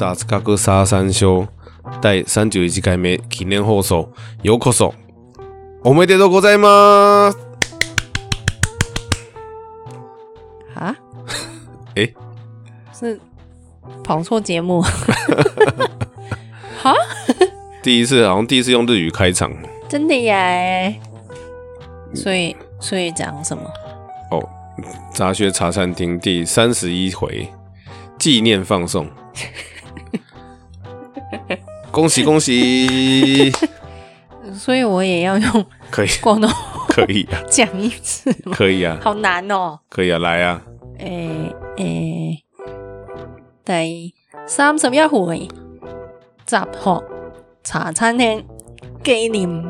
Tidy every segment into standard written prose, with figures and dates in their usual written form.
雑学沙山修第31回目記念放送ようこそおめでとうございます。 啊？ 是跑错节目？哈？ 好像第一次用日语开场， 真的耶？所以讲什么？ 哦，杂学茶餐厅第31回纪念放送，恭喜恭喜！ 所以我也要用广东可以啊， 讲一次吗？ 可以啊， 好難哦。 可以啊，來啊！ 第31回雜學茶餐廳紀念，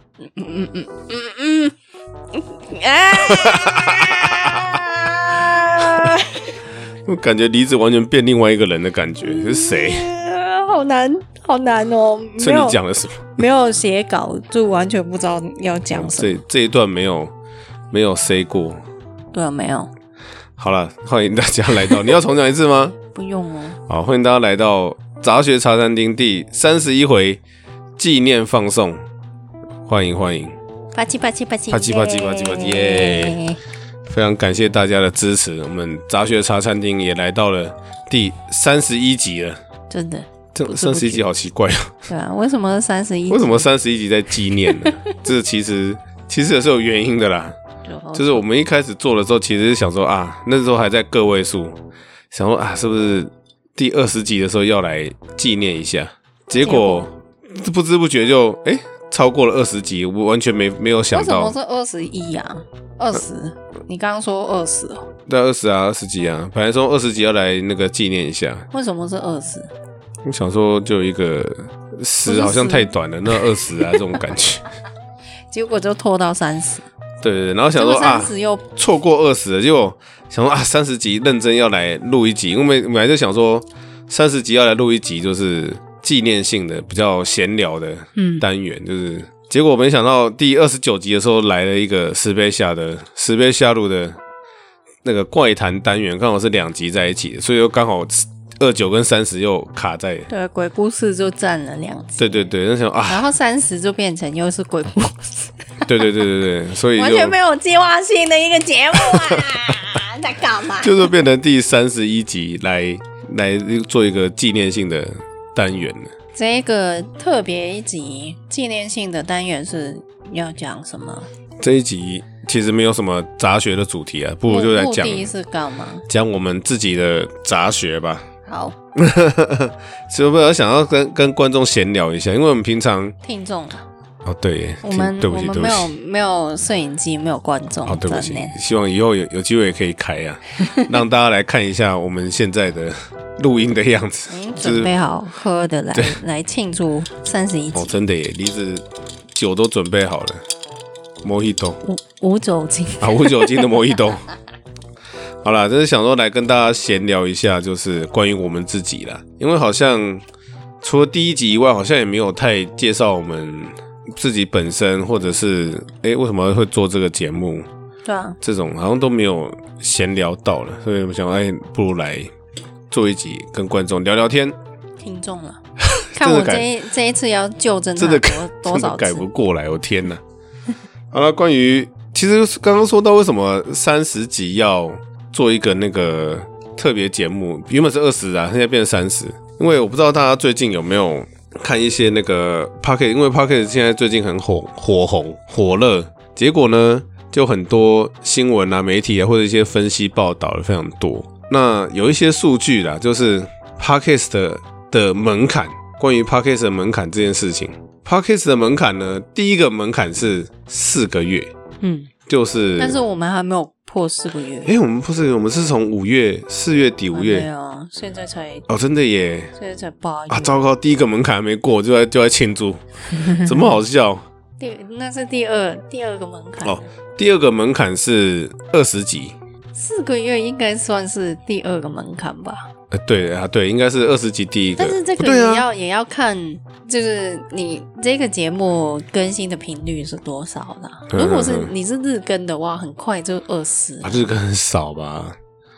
我感覺梨子完全變另外一個人的感覺，是誰？ 好難哦！ 是你講了什麼？ 沒有寫稿，就完全不知道要講什麼。 這一段沒有 say 過。 對啊，沒有。 好了，歡迎大家來到，你要重講一次嗎？ 不用哦。 好，歡迎大家來到雜學茶餐廳第31回紀念放送，歡迎！ 啪嘰啪嘰啪嘰， 啪嘰啪嘰啪嘰啪嘰耶！非常感謝大家的支持，我們雜學茶餐廳也來到了第31集了。 真的。 這31集好奇怪哦。 對啊，為什麼31集？ 為什麼31集在紀念呢？這其實也是有原因的啦。就是我們一開始做的時候，其實是想說啊，那時候還在個位數，想說啊，是不是第20集的時候要來紀念一下？結果不知不覺就超過了20集，我完全沒有想到。 為什麼是21啊？20？你剛剛說20哦？ 對，20啊，20集啊，本來說20集要來那個紀念一下。 為什麼是20？ 我想說就一個10好像太短了，那20啊這種感覺。 結果就拖到30。 對，然後想說啊，錯過20了，結果想說啊，30集認真要來錄一集，因為本來就想說30集要來錄一集，就是紀念性的、比較閒聊的單元，就是結果沒想到第29集的時候來了一個石碑下路的那個怪談單元，剛好是2集在一起的，所以又剛好29跟30又卡在， 對，鬼故事就佔了2集， 對，那想啊， 然後30就變成又是鬼故事， 對，所以就完全沒有計劃性的一個節目啊，在幹嘛？ 就是變成第31集來做一個紀念性的單元了。 這個特別一集紀念性的單元是要講什麼？ 這一集其實沒有什麼雜學的主題啊，不如就來講， 目的是幹嘛？ 講我們自己的雜學吧。 好， 所以我要想要跟觀眾閒聊一下，因為我們平常聽眾哦，對耶， 我們對不起， 沒有攝影機，沒有觀眾。 好，對不起，希望以後有機會也可以開啊，讓大家來看一下我們現在的錄音的樣子。 準備好喝的來慶祝31集。 哦，真的耶，梨子酒都準備好了。Mojito 無酒精啊，無酒精的 Mojito 好啦，就是想說來跟大家閒聊一下，就是關於我們自己啦。因為好像除了第1集以外，好像也沒有太介紹我們自己本身，或者是為什麼會做這個節目？ 對啊， 這種好像都沒有閒聊到了，所以我想不如來做一集跟觀眾聊聊天。 聽眾了，看我這一次要糾正他多少次， 改不過來，我天哪！好了，關於其實剛剛說到為什麼30集要做一個那個特別節目，原本是20啊，現在變成30，因為我不知道大家最近有沒有看一些那個 Podcast， 因為 Podcast 現在最近很火紅火熱，結果呢就很多新聞啊、媒體啊或者一些分析報道的非常多。那有一些數據啦，就是 Podcast 的門檻，關於 Podcast 的門檻這件事情。Podcast 的門檻呢，第一個門檻是4個月，就是，但是我們還沒有破4個月。 我們破4個月，我們是從4月底5月， 沒有啊，現在才哦，真的耶， 現在才8月啊，糟糕，第一個門檻還沒過，就在慶祝，怎麼好笑？ 那是第二個門檻哦，第2個門檻是20集 ，4個月應該算是第2個門檻吧？ 對，應該是20集第一個， 但是這個也要看，就是你這個節目更新的頻率是多少的。如果是你是日更的話，很快就20， 日更很少吧？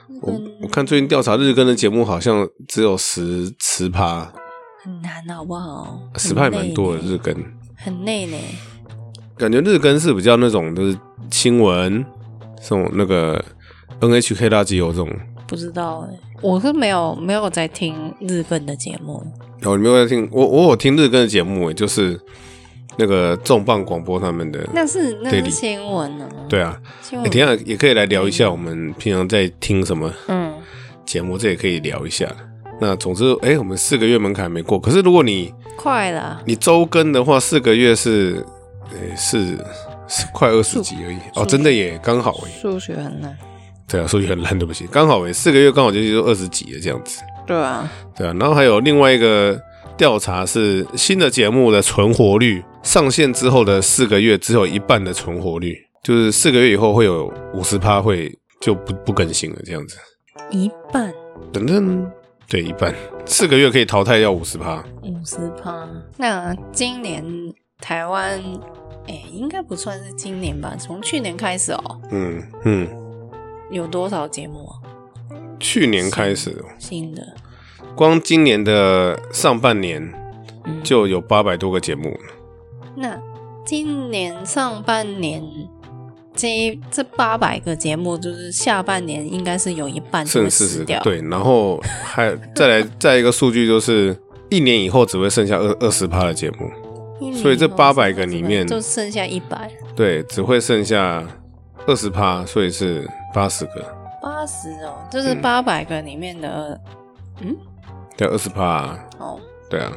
我看最近调查日更的节目好像只有10%， 很难好不好 ？10%也蛮多的日更， 很累呢。 感觉日更是比较那种就是新闻，这种那个 NHK 大基友这种。 不知道我是没有在听日更的节目。 你没有在听？我有听日更的节目，就是那个重磅广播他们的。那是新闻啊。 对啊，等一下也可以来聊一下我们平常在听什么节目，这也可以聊一下。那总之，我们4个月门槛没过。可是如果你快了， 你周更的话，4个月是快20集而已。哦，真的也刚好数学很难。 对啊，数学很烂，对不起，刚好4个月刚好就20集了这样子。 对啊， 然后还有另外一个调查是新的节目的存活率，上线之后的4个月只有一半的存活率，就是4个月以后会有50%会就不更新了这样子。 一半？ 等等，对，一半，4个月可以淘汰掉50%。 50%？那今年台湾，应该不算是今年吧？从去年开始哦。有多少节目啊？ 去年开始新的， 光今年的上半年就有800多个节目。 那今年上半年这800个节目，就是下半年应该是有一半剩40个，对，然后还再一个数据就是1年以后只会剩下20%的节目，所以这800个里面就剩下100， 对，只会剩下20%，所以是80个。 80哦，就是800个里面的， 对，20%啊。 哦， 对啊。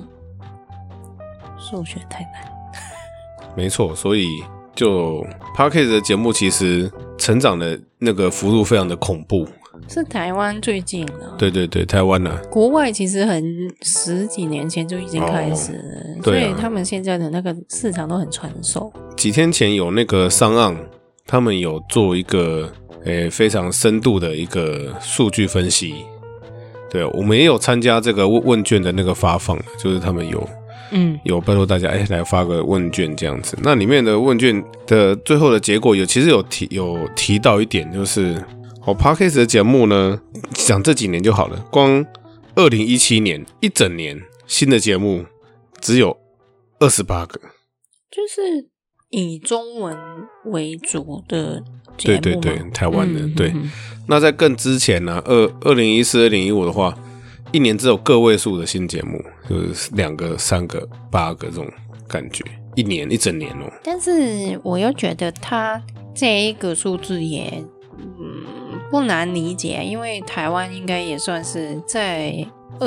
数学太难。 没错，所以就 Podcast 的节目其实成长的那个幅度非常的恐怖。 是台湾最近的。 对对对，台湾啊。 国外其实10几年前就已经开始了，所以他们现在的那个市场都很成熟。 几天前有那个商岸，他们有做一个非常深度的一个数据分析。对，我们也有参加这个问卷的那个发放，就是他们有拜托大家来发个问卷这样子。那里面的问卷的最后的结果其实有提到一点，就是Podcast 的节目呢，讲这几年就好了，光2017年一整年新的节目只有28个， 就是以中文为主的节目。 对对对，台湾的。对。那在更之前呢，2014、2015的话，一年只有个位数的新节目，就是2个、3个、8个这种感觉，一整年哦。 但是我又觉得它这一个数字也不难理解，因为台湾应该也算是在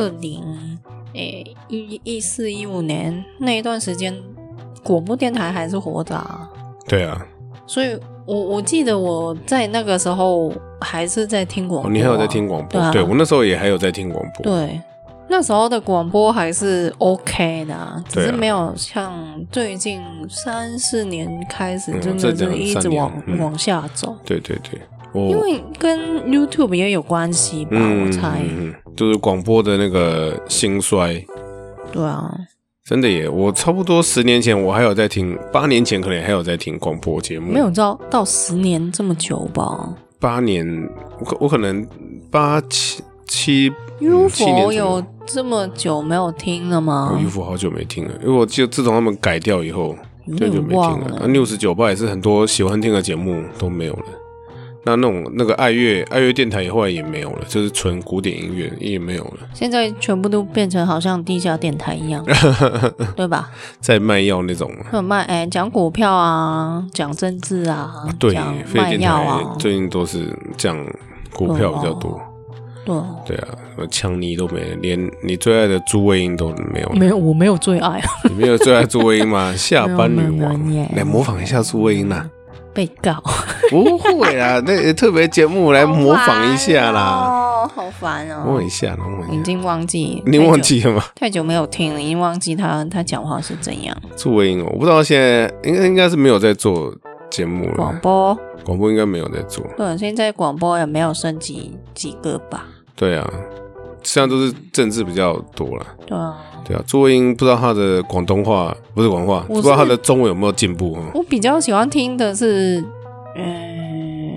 14、15年那一段时间，广播电台还是活着啊。 对啊。 所以我记得我在那个时候还是在听广播。 你还有在听广播？对，我那时候也还有在听广播。 对，那时候的广播还是 OK 的，只是没有像最近3、4年开始真的是一直往下走。 对对对。 因为跟 YouTube 也有关系吧，我猜。 就是广播的那个兴衰。 对啊。 真的耶，我差不多10年前我还有在听，8年前可能还有在听广播节目。 没有到10年这么久吧 ？8年，我可能8、7 UFO 有这么久没有听了吗 ？UFO 好久没听了，因为我记得自从他们改掉以后，就没听了。News 98也是很多喜欢听的节目都没有了。那个爱乐电台后来也没有了，就是纯古典音乐也没有了。 现在全部都变成好像地下电台一样，对吧？ 在卖药那种， 讲股票啊，讲政治啊， 对， 卖药啊， 最近都是讲股票比较多。对啊，强尼都没了，连你最爱的朱卫英都没有了。 没有，我没有最爱。 你没有最爱朱卫英吗？下班女王，来模仿一下朱卫英啦。 被告不会啦，那特别节目来模仿一下啦。 好烦哦！ 模仿一下， 已经忘记， 你忘记了吗？ 太久没有听了，已经忘记他讲话是怎样。 朱卫英我不知道现在应该是没有在做节目了。广播应该没有在做。 对，现在广播也没有升级几个吧？ 对啊，现在都是政治比较多了。 对啊， 朱卫英不知道他的广东话不是广东话，不知道他的中文有没有进步。 我比较喜欢听的是，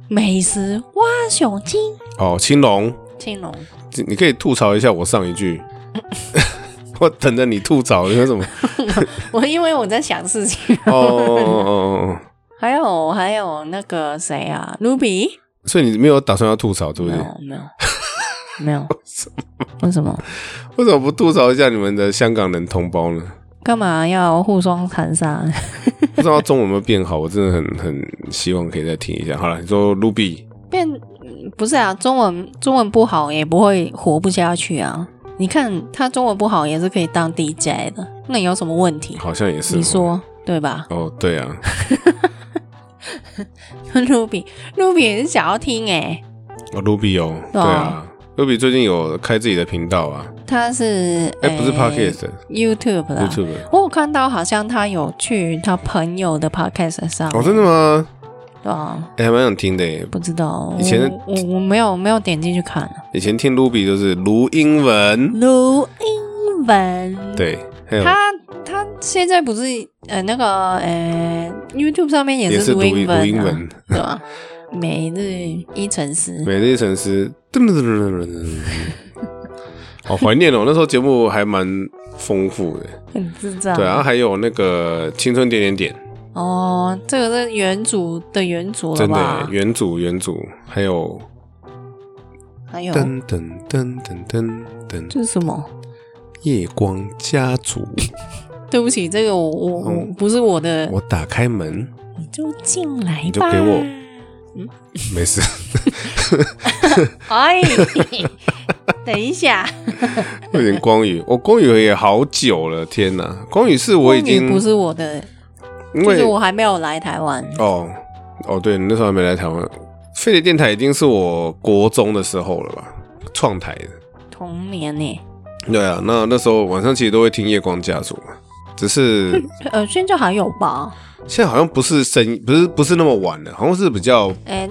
美食挖熊精哦，青龙，你可以吐槽一下我上一句。我等着你吐槽，你为什么？ 因为我在想事情。 哦， 还有那个谁啊 ，Ruby。 所以你没有打算要吐槽，对不对？ 没有。为什么？ 为什么不吐槽一下你们的香港人同胞呢？ 干嘛要互相残杀？ 不知道中文有没有变好，我真的很希望可以再听一下。好了，你说 Ruby 不是啊，中文不好也不会活不下去啊。你看他中文不好也是可以当 DJ 的，那有什么问题？ 好像也是， 你说对吧？ 哦，对啊。 Ruby 也是想要听 Ruby 哦，对啊，Ruby 最近有开自己的频道啊。 他是不是 Podcast YouTube 啦 YouTube 我有看到好像他有去他朋友的 Podcast 上面。 哦，真的吗？ 对啊， 还蛮想听的耶。 不知道， 以前我没有点进去看。 以前听 Ruby 都是卢英文，对，还有他现在不是那个YouTube 上面也是读英文，对吧？每日一沉思， 好怀念哦，那时候节目还蛮丰富的， 很智障。 对啊，还有那个青春点点点。 哦，这个是原主的原主了吧？ 真的原主，还有噔噔噔噔噔噔， 这是什么？ 夜光家族。 对不起，这个我不是我的。 我打开门， 你就进来吧， 你就给我，没事。 哎，等一下， 有点光宇，光宇也好久了，天哪！光宇是我已经不是我的。就是我还没有来台湾哦，对，你那时候还没来台湾。飞碟电台已经是我国中的时候了吧，创台的。 同年呢？ 对啊，那时候晚上其实都会听夜光家族嘛，只是现在还有吧？ 现在好像不是不是那么晚了，好像是比较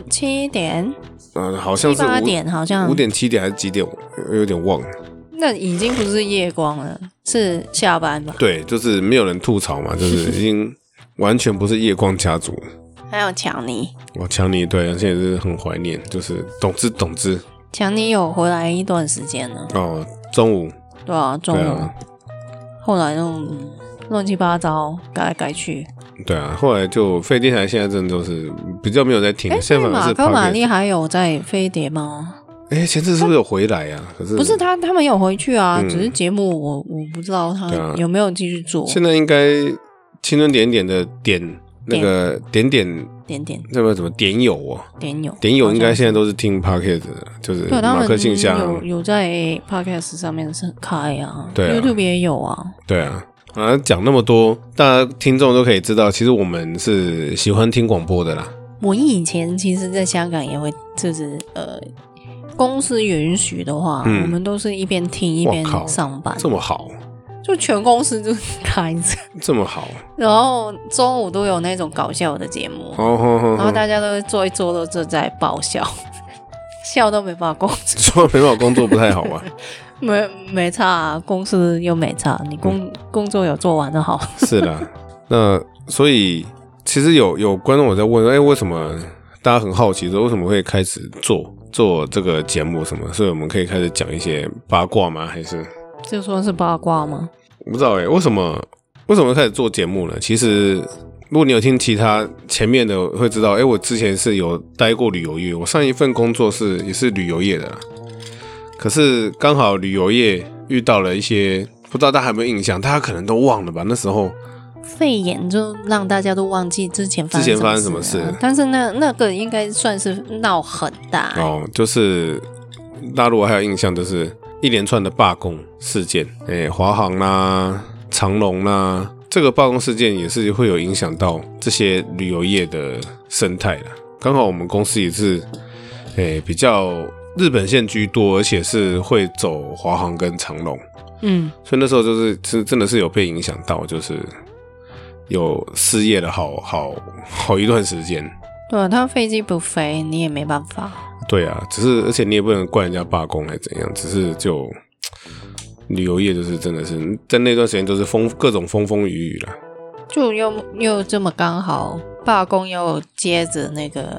7点， 好像是 8点，好像 5点7点还是几点，有点忘了。 那已经不是夜光了，是下班吧？ 对，就是没有人吐槽嘛，就是已经。完全不是夜光家族， 还有强尼， 强尼对，现在也是很怀念，就是董之， 强尼有回来一段时间了。 哦，中午， 对啊，中午，后来那种乱七八糟改来改去， 对啊，后来就飞碟电台现在真的都是比较没有在听，现在反而是马跟玛丽还有在飞碟吗？ 前次是不是有回来啊？可是不是他们有回去啊，只是节目我不知道他有没有继续做。 现在应该。青春点点的那个点，这个怎么点友啊？点友应该现在都是听 Podcast 的，就是马克信箱有在 Podcast 上面是开啊， 对啊 ，YouTube 也有啊。 对啊，讲那么多，大家听众都可以知道，其实我们是喜欢听广播的啦。 我以前其实在香港也会，就是公司允许的话，我们都是一边听一边上班， 这么好。 就全公司就开着， 这么好， 然后中午都有那种搞笑的节目，然后大家都坐一坐都是在爆笑，笑都没办法工作， 没办法工作不太好吧？ 没差啊，公司又没差，你工作有做完就好。 是啦，那所以其实有观众我在问，为什么大家很好奇说为什么会开始做这个节目什么？所以我们可以开始讲一些八卦吗？还是？ 就说是八卦吗？ 我不知道为什么会开始做节目呢？其实如果你有听其他前面的会知道，我之前是有待过旅游业，我上一份工作也是旅游业的啦。可是刚好旅游业遇到了一些，不知道大家有没有印象，大家可能都忘了吧？那时候肺炎就让大家都忘记之前发生什么事，但是那个应该算是闹很大就是大陆还有印象就是一连串的罢工事件，华航啦、长荣啦，这个罢工事件也是会有影响到这些旅游业的生态啦。刚好我们公司也是，比较日本线居多，而且是会走华航跟长荣，所以那时候是真的是有被影响到，就是有失业了好一段时间。 对啊，他飞机不飞，你也没办法。 对啊，而且你也不能怪人家罢工还怎样，只是就旅游业就是真的是在那段时间都是各种风风雨雨啦， 就又这么刚好罢工又接着那个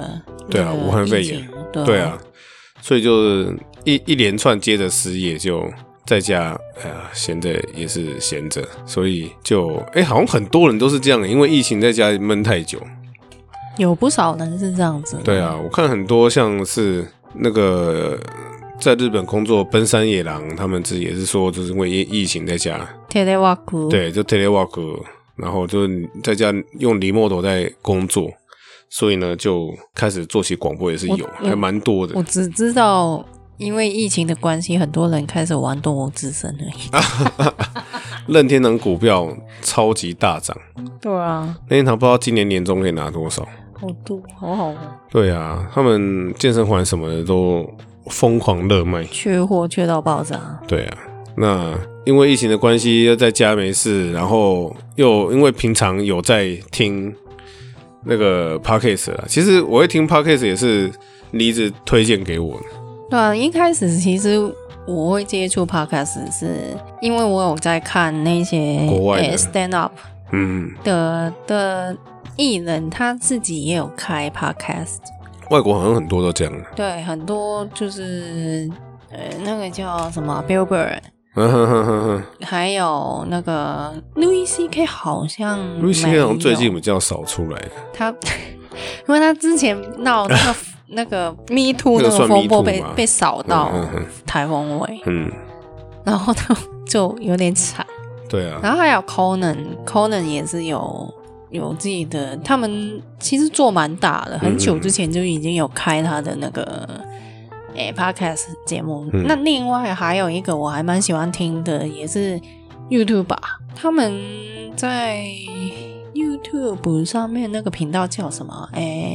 对啊，武汉肺炎，对啊，所以就是一连串接着失业，就在家，闲着也是闲着，所以就好像很多人都是这样，因为疫情在家闷太久， 有不少人是这样子。 对啊，我看很多像是那个在日本工作奔山野狼，他们自己也是说，就是因为疫情在家 telework， 对，就 telework， 然后就在家用remote在工作，所以呢就开始做起广播也是有，还蛮多的。 我只知道因为疫情的关系，很多人开始玩动物之声而已。 任天堂股票超级大涨， 对啊， 任天堂不知道今年年终可以拿多少， 好多，好好哦。 对啊，他们健身环什么的都疯狂热卖， 缺货缺到爆炸。 对啊，那因为疫情的关系，又在家没事，然后又因为平常有在听那个 podcast 啦，其实我会听 podcast 也是梨子推荐给我的。 对啊，一开始其实我会接触 podcast 是因为我有在看那些国外的 stand up 的艺人，他自己也有开 podcast。 外国好像很多都这样。 对，很多就是那个叫什么 Bill Burr， 还有那个 Louis CK 好像 Louis CK 好像最近比较少出来， 他因为他之前闹那个 Me Too 那个风波被扫到台风尾，然后他就有点惨。对啊，然后还有 Conan 也是有自己的，他们其实做蛮大的，很久之前就已经有开他的那个podcast 节目。那另外还有一个我还蛮喜欢听的，也是 YouTuber， 他们在 YouTube 上面那个频道叫什么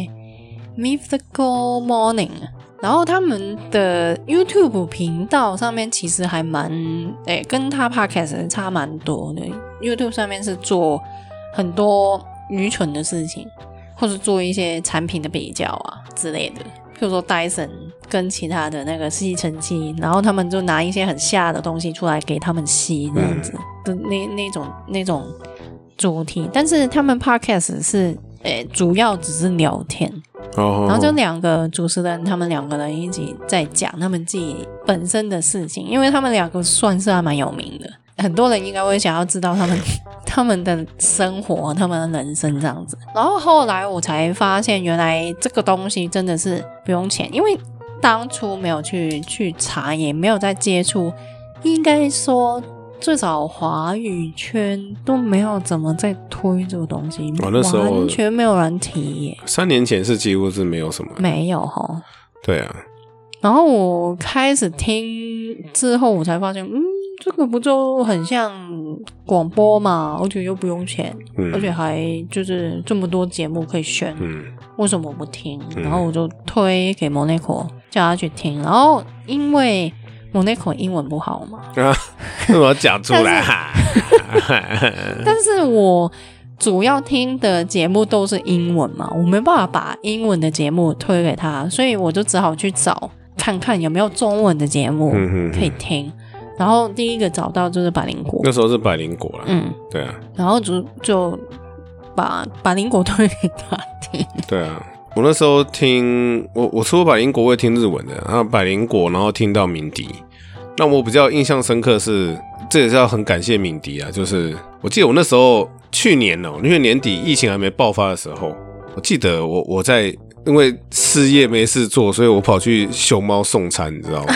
Mythical Morning， 然后他们的 YouTube 频道上面其实还蛮跟他 podcast 差蛮多的。 YouTube 上面是做很多愚蠢的事情，或者做一些产品的比较啊之类的，譬如说 Dyson 跟其他的那个吸尘器，然后他们就拿一些很下的东西出来给他们吸这样子的那种主题。但是他们 podcast 是主要只是聊天，然后就两个主持人，他们两个人一起在讲他们自己本身的事情，因为他们两个算是还蛮有名的，很多人应该会想要知道他们的生活，他们的人生这样子。然后后来我才发现，原来这个东西真的是不用钱，因为当初没有去查，也没有在接触，应该说最少华语圈都没有怎么在推这个东西， 那时候完全没有人提耶。 3年前是几乎是没有什么， 没有齁。 对啊， 然后我开始听之后，我才发现，这个不就很像广播嘛，而且又不用钱，而且还就是这么多节目可以选，为什么不听？然后我就推给 Monaco 叫他去听，然后因为 Monaco 英文不好嘛， 为什么要讲出来？ 但是我主要听的节目都是英文嘛，我没办法把英文的节目推给他，所以我就只好去找看看有没有中文的节目可以听。然后第一个找到就是百灵果， 那时候是百灵果啦，对啊， 然后就把百灵果推给他听。 对啊，我那时候听我除了百灵果我也听日文的，然后百灵果，然后听到敏迪。那我比较印象深刻是，这也是要很感谢敏迪啊，就是我记得我那时候去年因为年底疫情还没爆发的时候，我记得我在因为失业没事做，所以我跑去熊猫送餐，你知道吗？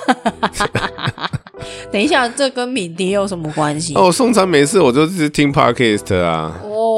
等一下，这跟敏迪有什么关系？ 送餐没事，我就是听 podcast 啊。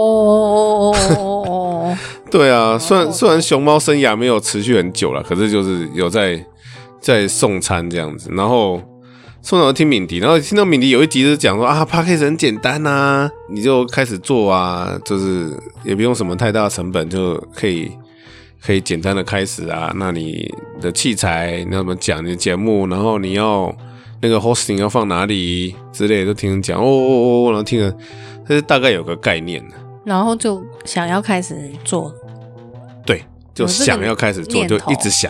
对啊，虽然熊猫生涯没有持续很久了，可是就是有在送餐这样子，然后送到听敏迪，然后听到敏迪有一集是讲说podcast 很简单啊，你就开始做啊，就是也不用什么太大的成本就可以简单的开始啊。那你的器材你要怎么讲你的节目，然后你要那个 hosting 要放哪里之类的都听人讲然后听了，但是大概有个概念， 然后就想要开始做。 对，就想要开始做，就一直想，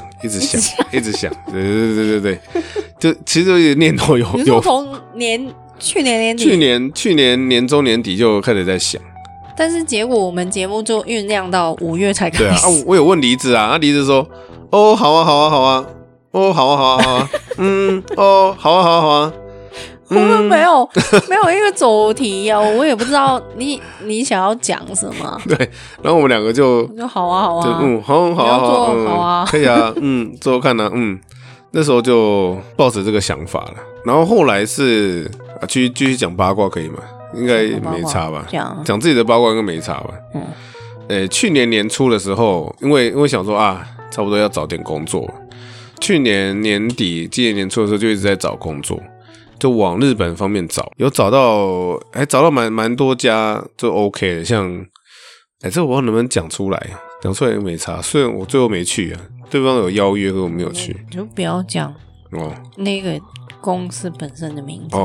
对，就其实有念头有。 你说从去年年底， 去年年中年底就开始在想， 但是结果我们节目就酝酿到5月才开始。 对啊，我有问梨子啊，梨子说，哦，好啊，好啊，好啊，哦，好啊，好啊，好啊，哦，好啊，好啊，好啊。 我们没有一个主题啊，我也不知道你想要讲什么。 对，然后我们两个就好啊，好啊， 好，好啊， 好啊， 可以啊，做看啊，那时候就抱着这个想法了。然后后来是继续讲八卦可以吗？应该没差吧？讲自己的八卦应该没差吧？去年年初的时候，因为想说啊，差不多要找点工作。去年年底、今年年初的时候就一直在找工作。就往日本方面找，有找到，找到蛮多家就 OK 的，像，这我不知道能不能讲出来，讲出来也没差。虽然我最后没去啊，对方有邀约，可我没有去。 你就不要讲那个公司本身的名字。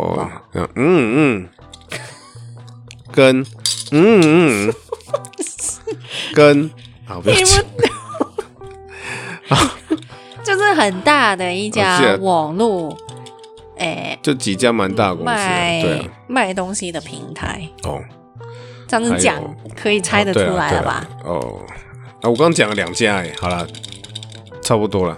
跟好，不要讲。 就是很大的一家网络。 就几家蛮大的公司，对啊， 卖东西的平台这样子讲可以猜得出来了吧？ 我刚刚讲了2家，好啦，差不多了。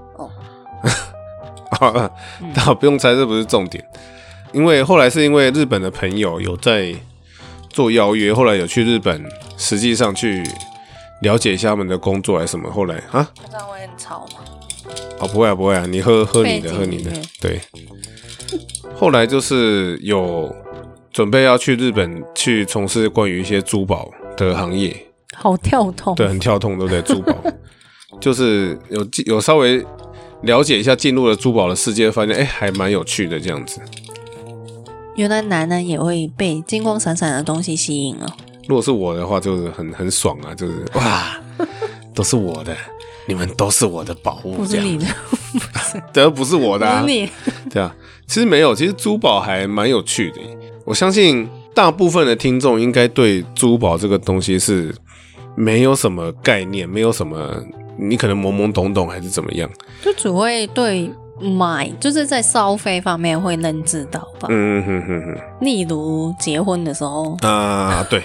好了，但不用猜，这不是重点。因为后来是因为日本的朋友有在做邀约，后来有去日本，实际上去了解一下他们的工作还是什么。后来这样会很吵吗？ 不会啊，你喝你的，对。后来就是有准备要去日本去从事关于一些珠宝的行业， 好跳痛， 对，很跳痛，对不对？珠宝就是有稍微了解一下，进入了珠宝的世界，发现还蛮有趣的这样子。 原来男人也会被金光闪闪的东西吸引了。 如果是我的话，就是很爽啊，就是哇，都是我的。你们都是我的宝物， 不是你的， 对，不是我的啊， 不是你， 对啊，其实没有，其实珠宝还蛮有趣的。我相信大部分的听众应该对珠宝这个东西是没有什么概念，没有什么，你可能懵懵懂懂还是怎么样， 就只会对买，就是在消费方面会认知到吧。例如结婚的时候对，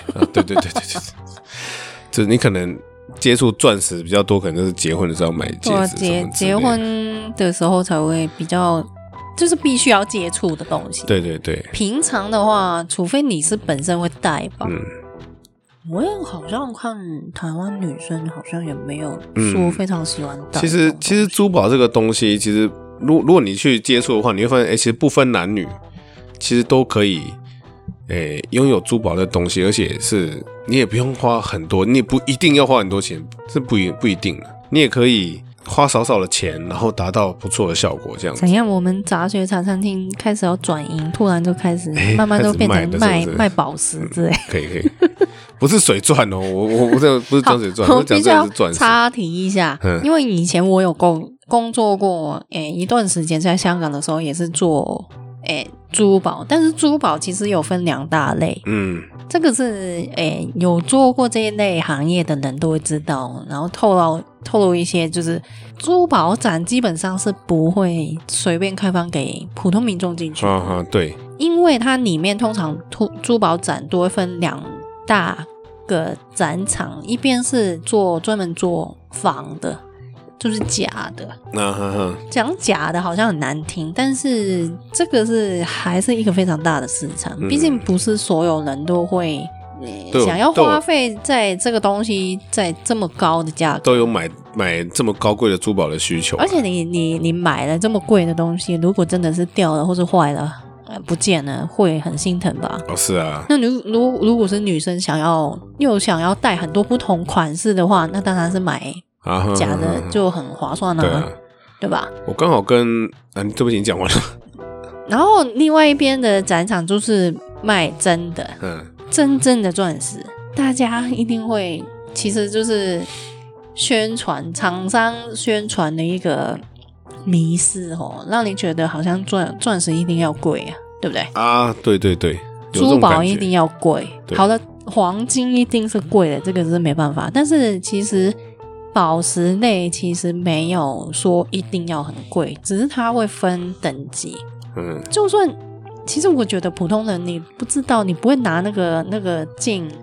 就是你可能接触钻石比较多，可能就是结婚的时候买戒指， 结婚的时候才会比较，就是必须要接触的东西。 对， 平常的话，除非你是本身会戴吧。我也好像看台湾女生好像也没有说非常喜欢戴。 其实珠宝这个东西，其实如果你去接触的话，你会发现，其实不分男女，其实都可以。拥有珠宝的东西，而且是你也不用花很多，你也不一定要花很多钱，是不一定的。你也可以花少少的钱，然后达到不错的效果，这样子。 怎样？我们杂学茶餐厅开始要转型，突然就开始慢慢都变成卖宝石之类。 可以，不是水钻哦，我这不是讲水钻，我讲这是钻石。 插题一下，因为以前我有工作过，一段时间在香港的时候也是做。珠宝，但是珠宝其实有分2大类，这个是有做过这一类行业的人都会知道，然后透露一些，就是珠宝展基本上是不会随便开放给普通民众进去的， 对， 因为它里面通常珠宝展都会分2大个展场，一边是专门做仿的。就是假的，讲假的好像很难听，但是这个还是一个非常大的市场，毕竟不是所有人都会想要花费在这个东西在这么高的价格， 都有买这么高贵的珠宝的需求， 而且你买了这么贵的东西，如果真的是掉了或是坏了不见了，会很心疼吧？ 是啊。 那如果是女生想要戴很多不同款式的话，那当然是买假的就很划算啊，对吧？ 我刚好跟对不起，你讲完了。 然后另外一边的展场就是卖真的，真正的钻石，大家一定会，其实就是厂商宣传的一个迷思让你觉得好像钻石一定要贵啊，对不对？ 对， 珠宝一定要贵。好了，黄金一定是贵的，这个是没办法。但是其实宝石类其实没有说一定要很贵，只是它会分等级。就算其实我觉得普通人你不知道，你不会拿那个镜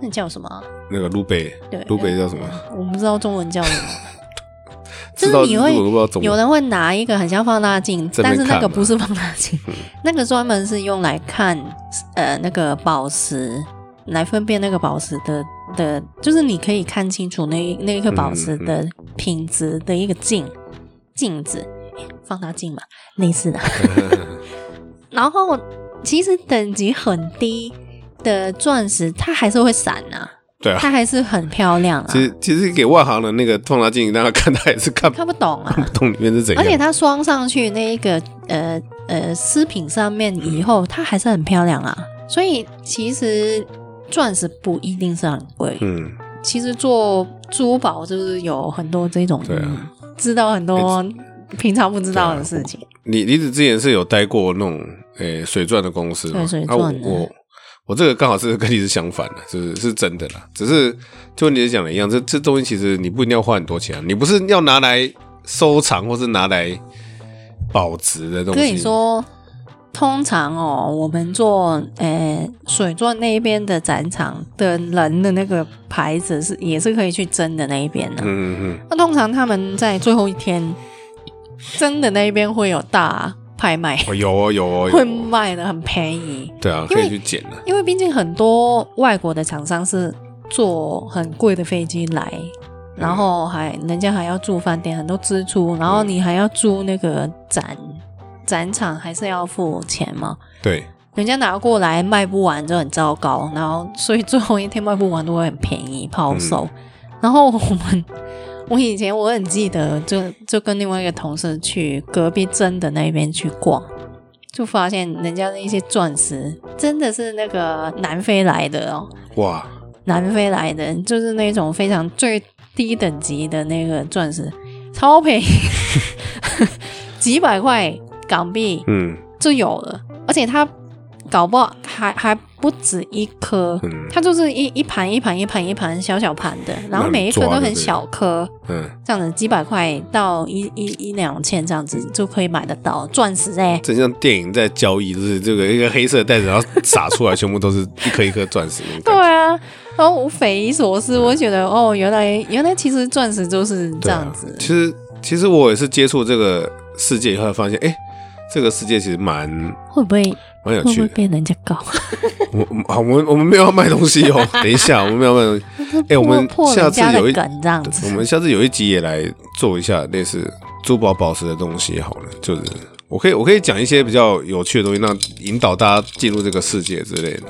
那叫什么啊？ 那个卢贝， 对， 卢贝叫什么？ 我不知道中文叫什么。 知道日文我不知道中文。 有人会拿一个很像放大镜，但是那个不是放大镜，那个专门是用来看那个宝石，来分辨那个宝石的，就是你可以看清楚那一颗宝石的品质的一个镜子，放大镜嘛，类似的。然后其实等级很低的钻石，它还是会闪啊。 对啊， 它还是很漂亮啊。 其实给外行的那个放大镜让他看，他也是看不懂啊， 看不懂里面是怎样。 而且它装上去那一个饰品上面以后，它还是很漂亮啊。所以其实钻石不一定是很贵。其实做珠宝就是有很多这种，对啊，知道很多平常不知道的事情。 李子之前是有待过那种水钻的公司嘛， 对，水钻的。 我这个刚好是跟你是相反的，是真的啦。只是就跟你讲的一样，这东西其实你不一定要花很多钱，你不是要拿来收藏或是拿来保值的东西。跟你说，通常我们做水钻那一边的展场的人的那个牌子也是可以去争的那一边的。那通常他们在最后一天争的那一边会有大拍卖， 有会卖的很便宜。 对啊，可以去捡的。 因为毕竟很多外国的厂商是坐很贵的飞机来，然后人家还要住饭店，很多支出，然后你还要租那个展场，还是要付钱嘛。 对， 人家拿过来卖不完就很糟糕，然后所以最后一天卖不完都会很便宜抛售。然后我以前我很记得，就跟另外一个同事去隔壁真的那边去逛，就发现人家的一些钻石真的是那个南非来的哦。 哇， 南非来的就是那种非常最低等级的那个钻石，超便宜，几百块港币就有了，而且它搞不好还不止一颗，它就是一盘一盘一盘一盘小小盘的，然后每一颗都很小颗，这样子几百块到一两千这样子就可以买得到钻石真像电影在交易，就是这个一个黑色的袋子，然后撒出来全部都是一颗一颗钻石。 对啊，然后我匪夷所思，我觉得原来其实钻石就是这样子。 其实我也是接触这个世界以后发现，这个世界其实会不会蛮有趣的， 会不会被人家告？ 我们没有要卖东西哦。等一下，我们没有卖东西。我们下次有一梗这样子， 我们下次有一集也来做一下类似珠宝宝石的东西好了。就是我可以讲一些比较有趣的东西，让引导大家进入这个世界之类的。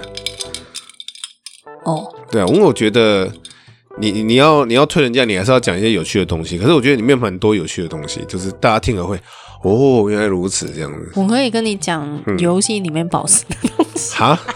对啊，因为我觉得你要推人家，你还是要讲一些有趣的东西。可是我觉得里面很多有趣的东西，就是大家听了会。原来如此，这样子。我可以跟你讲游戏里面宝石的东西。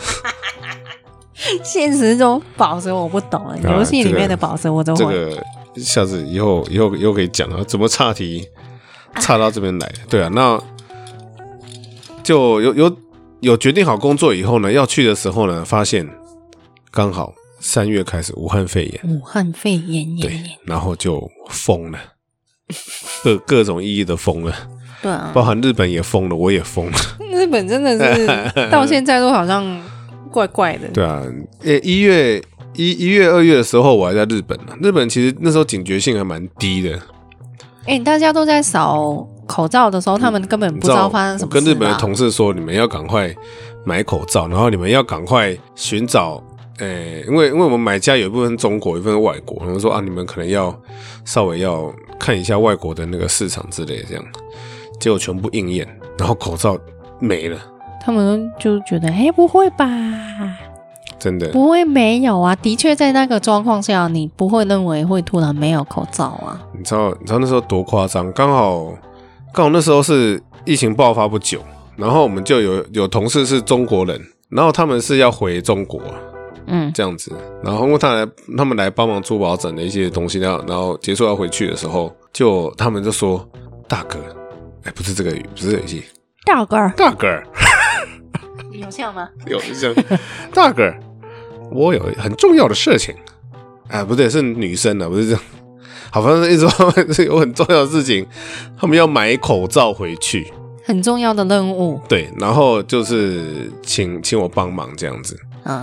现实中宝石我不懂了，游戏里面的宝石我都会。 这个下次以后可以讲了，怎么岔题岔到这边来？对啊，那就有决定好工作以后呢，要去的时候呢，发现刚好3月开始武汉肺炎，对，然后就疯了，各种意义的疯了。 对啊， 包含日本也疯了，我也疯了。 日本真的是到现在都好像怪怪的。 对啊，1月、2月的时候我还在日本呢。日本其实那时候警觉性还蛮低的。 大家都在扫口罩的时候，他们根本不知道发生什么事。 我跟日本的同事说，你们要赶快买口罩，然后你们要赶快寻找。因为我们买家有一部分中国，有一部分外国，然后说你们可能要稍微要看一下外国的那个市场之类的这样。结果全部应验，然后口罩没了。 他们就觉得不会吧， 真的不会没有啊。的确在那个状况下，你不会认为会突然没有口罩啊。 你知道那时候多夸张，刚好那时候是疫情爆发不久，然后我们就有同事是中国人，然后他们是要回中国这样子，然后因为他们来帮忙珠宝展的一些东西，然后结束要回去的时候，他们就说大哥不是这个语，不是这个语气。大哥有像吗？ 有像。大哥，我有很重要的事情。不对，是女生啊，不是这样。好，反正一直是有很重要的事情，他们要买口罩回去， 很重要的任务。 对，然后就是请我帮忙这样子。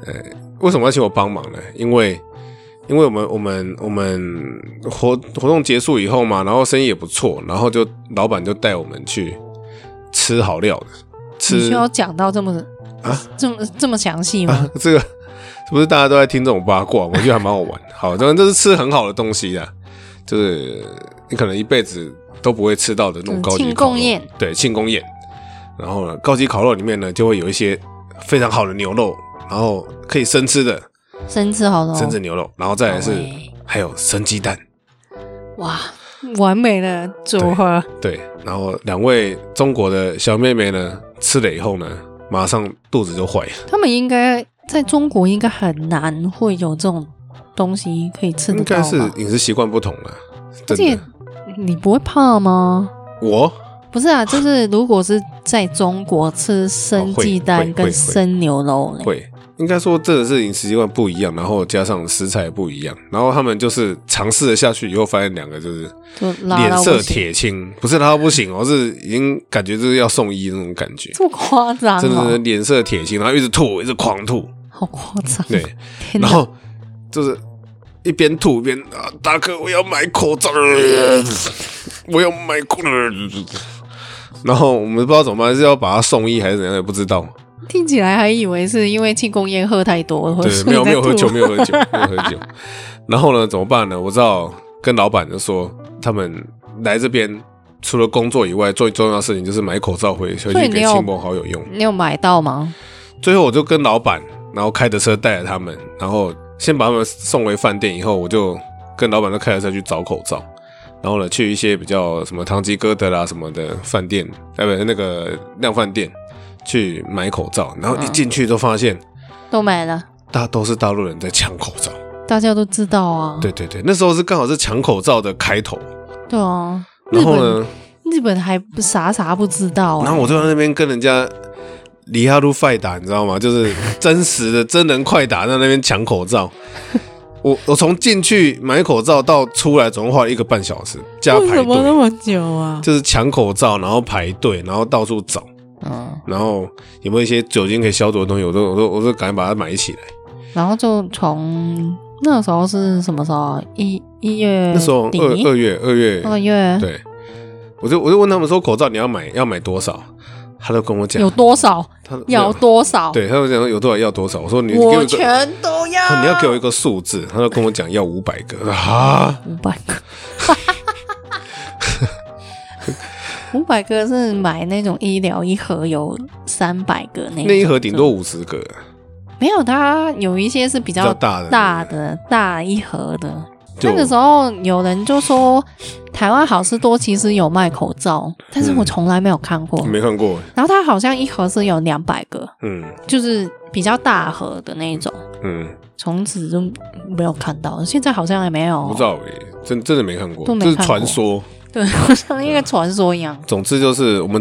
为什么要请我帮忙呢？因为我们活动结束以后嘛，然后生意也不错，然后老板就带我们去吃好料的。 你需要讲到这么详细吗？ 这个是不是大家都在听这种八卦？我觉得还蛮好玩。好，这是吃很好的东西啊，就是你可能一辈子都不会吃到的那种高级烤肉。庆功宴，对，庆功宴。然后呢，高级烤肉里面呢，就会有一些非常好的牛肉，然后可以生吃的， 生吃好肉， 生吃牛肉，然后再来是还有生鸡蛋。 哇，完美的组合。 对，然后2位中国的小妹妹呢，吃了以后呢，马上肚子就坏了。 他们应该在中国应该很难会有这种东西可以吃得到吧？ 应该是饮食习惯不同了。 而且你不会怕吗？ 我不是啊，就是如果是在中国吃生鸡蛋跟生牛肉会。应该说真的是饮食习惯不一样，然后加上食材也不一样，然后他们就是尝试了下去以后，发现2个就是脸色铁青，不是拉到不行哦，是已经感觉就是要送医那种感觉， 这么夸张？ 真的是脸色铁青，然后一直吐，一直狂吐， 好夸张。 对，然后就是一边吐一边大哥我要买口罩，我要买口罩，然后我们不知道怎么办，是要把他送医还是怎样也不知道。 听起来还以为是因为庆功宴喝太多了， 对，没有喝酒，没有喝酒。然后呢，怎么办呢？我知道跟老板就说，他们来这边除了工作以外，最重要的事情就是买口罩回去给亲朋好友用。 你有买到吗？ 最后我就跟老板，然后开着车带着他们，然后先把他们送回饭店，以后我就跟老板就开着车去找口罩。然后呢，去一些比较什么唐吉诃德啦什么的饭店，不那个量贩店。去买口罩，然后一进去就发现都买了， 都是大陆人在抢口罩， 大家都知道啊。 对对对，那时候是刚好是抢口罩的开头。 对啊， 然后呢， 日本还傻不知道然后我就在那边跟人家里哈鲁快打，你知道吗？就是真实的真人快打，在那边抢口罩。我从进去买口罩到出来，总共花了1个半小时，加排队。 为什么那么久啊？ 就是抢口罩，然后排队，然后到处找。然后有没有一些酒精可以消毒的东西，我都赶紧把它买起来。 然后就从那时候是什么时候？1月那时候2月，对，我就问他们说口罩你要买多少？他都跟我讲有多少，要多少？ 对，他就讲要多少要多少。我说我全都要， 你要给我一个数字。他就跟我讲要500个啊 ，500个。500个是买那种医疗一盒有300个那一盒顶多50个， 没有，它有一些是比较大一盒的。那个时候有人就说台湾好事多其实有卖口罩，但是我从来没有看过， 没看过。 然后它好像一盒是有200个，就是比较大盒的那种，从此就没有看到，现在好像也没有， 不知道真的没看过，这是传说。 对，像一个传说一样。 总之就是我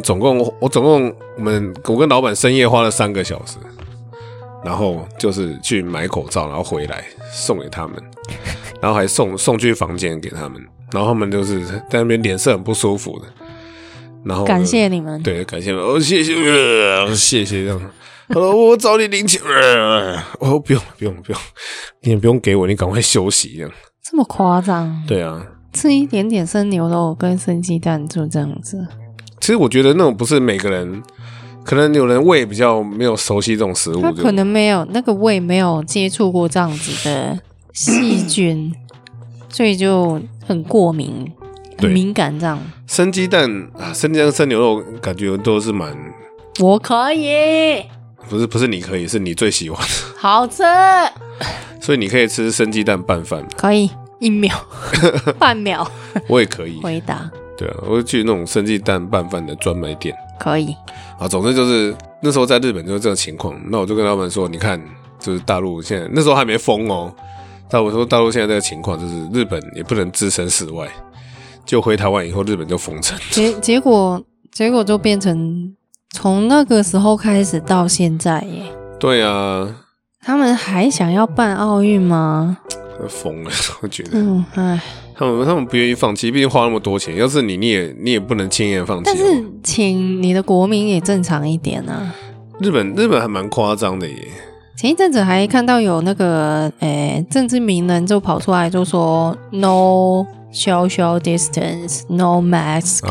跟老板深夜花了3个小时，然后就是去买口罩，然后回来送给他们，然后还送去房间给他们，然后他们就是在那边脸色很不舒服的，然后感谢你们， 对，感谢你们，谢谢这样。我找你零钱，我说不用，你也不用给我，你赶快休息这样。 这么夸张？ 对啊。 吃一点点生牛肉跟生鸡蛋就这样子。 其实我觉得那种不是每个人，可能有人胃比较没有熟悉这种食物， 他可能没有那个胃没有接触过这样子的细菌，所以就很过敏、很敏感这样。 生鸡蛋、生牛肉，感觉都是蛮…… 我可以， 不是你可以，是你最喜欢的， 好吃。 所以你可以吃生鸡蛋拌饭， 可以。1秒半秒我也可以回答。 对啊，我会去那种生鸡蛋拌饭的专卖店， 可以啊。总之就是那时候在日本就是这个情况，那我就跟老板说，你看就是大陆现在那时候还没封哦，但我说大陆现在这个情况就是日本也不能置身事外，就回台湾以后日本就封城， 结果就变成从那个时候开始到现在耶。 对啊， 他们还想要办奥运吗？ 疯了，我觉得。他们不愿意放弃，毕竟花那么多钱。要是你也不能轻易放弃。 但是请你的国民也正常一点啊。 日本还蛮夸张的耶。 前一阵子还看到有那个政治名人就跑出来就说 no social distance no mask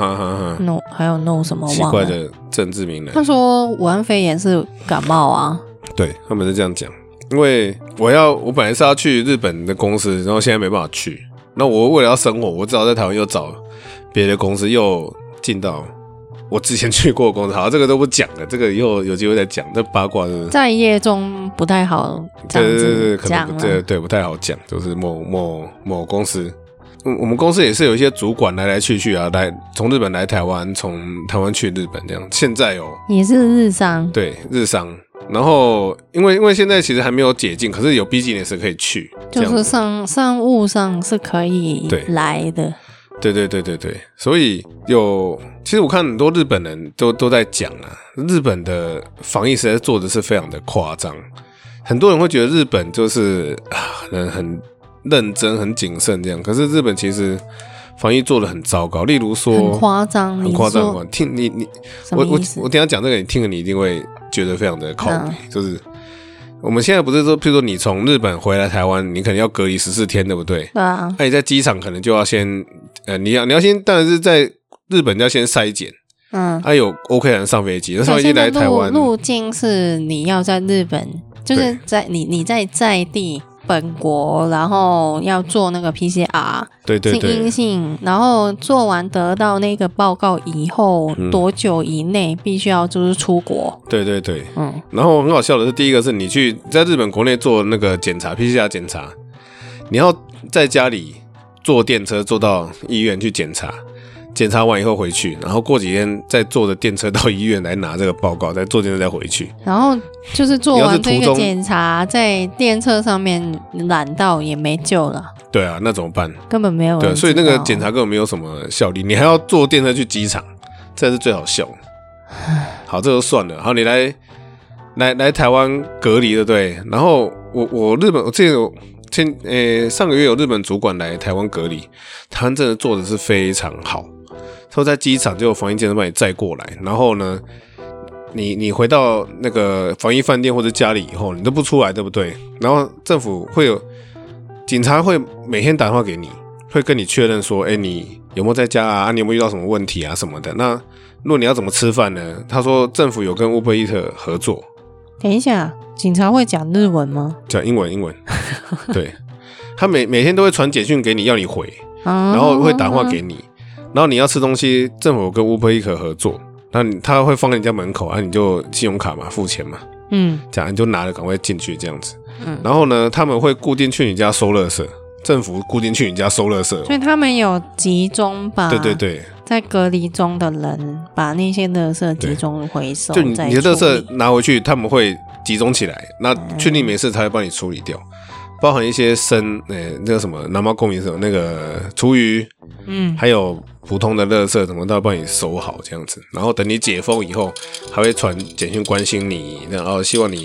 no 还有 no 什么忘了， 奇怪的政治名人。 他说武汉肺炎是感冒啊， 对，他们是这样讲。因为我本来是要去日本的公司，然后现在没办法去。那我为了要生活，我只好在台湾又找别的公司，又进到我之前去过的公司。好，这个都不讲了，这个以后有机会再讲。这八卦是在业中不太好这样子讲了， 对不太好讲，就是某公司。我们公司也是有一些主管来去啊，从日本来台湾，从台湾去日本这样。现在也是日商， 对日商。然后因为现在其实还没有解禁，可是有 business 可以去， 就是商务上是可以来的。 对，所以其实我看很多日本人都在讲啊，日本的防疫实在做的是非常的夸张。很多人会觉得日本就是很认真、很谨慎这样，可是日本其实防疫做的很糟糕。例如说， 很夸张， 很夸张。我等一下讲这个，你听了你一定会觉得非常的靠北。就是我们现在不是说，譬如说你从日本回来台湾，你可能要隔离14天，对不对？ 对啊。 那你在机场可能就要先，你要先，当然是在日本要先筛检。有 OK 才能上飞机。那上飞机来台湾， 路径是你要在日本，就是在你在地。本国，然后要做那个 PCR， 对， 是阴性，然后做完得到那个报告以后，多久以内必须要就是出国？ 对，然后很好笑的是，第一个是你去在日本国内做那个检查 PCR 检查，你要在家里坐电车坐到医院去检查。检查完以后回去，然后过几天再坐着电车到医院来拿这个报告，再坐电车再回去。 然后就是做完这个检查，在电车上面染到也没救了。 对啊，那怎么办？ 根本没有人知道。 对，所以那个检查根本没有什么效力，你还要坐电车去机场，这是最好笑的。好，这就算了。好，你来台湾隔离，对不对？然后我日本，我之前上个月有日本主管来台湾隔离，台湾真的做的是非常好。他在机场就有防疫健身把你载过来，然后呢，你回到那个防疫饭店或者家里以后，你都不出来，对不对？然后政府会有警察会每天打电话给你，会跟你确认说，你有没有在家啊？你有没有遇到什么问题啊什么的？那如果你要怎么吃饭呢？他说政府有跟 Uber Eats 合作。 等一下，警察会讲日文吗？ 讲英文。对，他每天都会传简讯给你，要你回，然后会打电话给你。然后你要吃东西，政府跟 Uber Eats 合作，那他会放在你家门口，你就信用卡嘛，付钱嘛，这样你就拿了赶快进去这样子。然后呢，他们会固定去你家收垃圾，政府固定去你家收垃圾， 所以他们有集中把对，在隔离中的人把那些垃圾集中回收， 就你的垃圾拿回去，他们会集中起来，那确定没事才会帮你处理掉。包含一些那个什么南猫公民什么那个厨余，还有普通的垃圾，什么都要帮你收好这样子。然后等你解封以后，还会传简讯关心你，然后希望你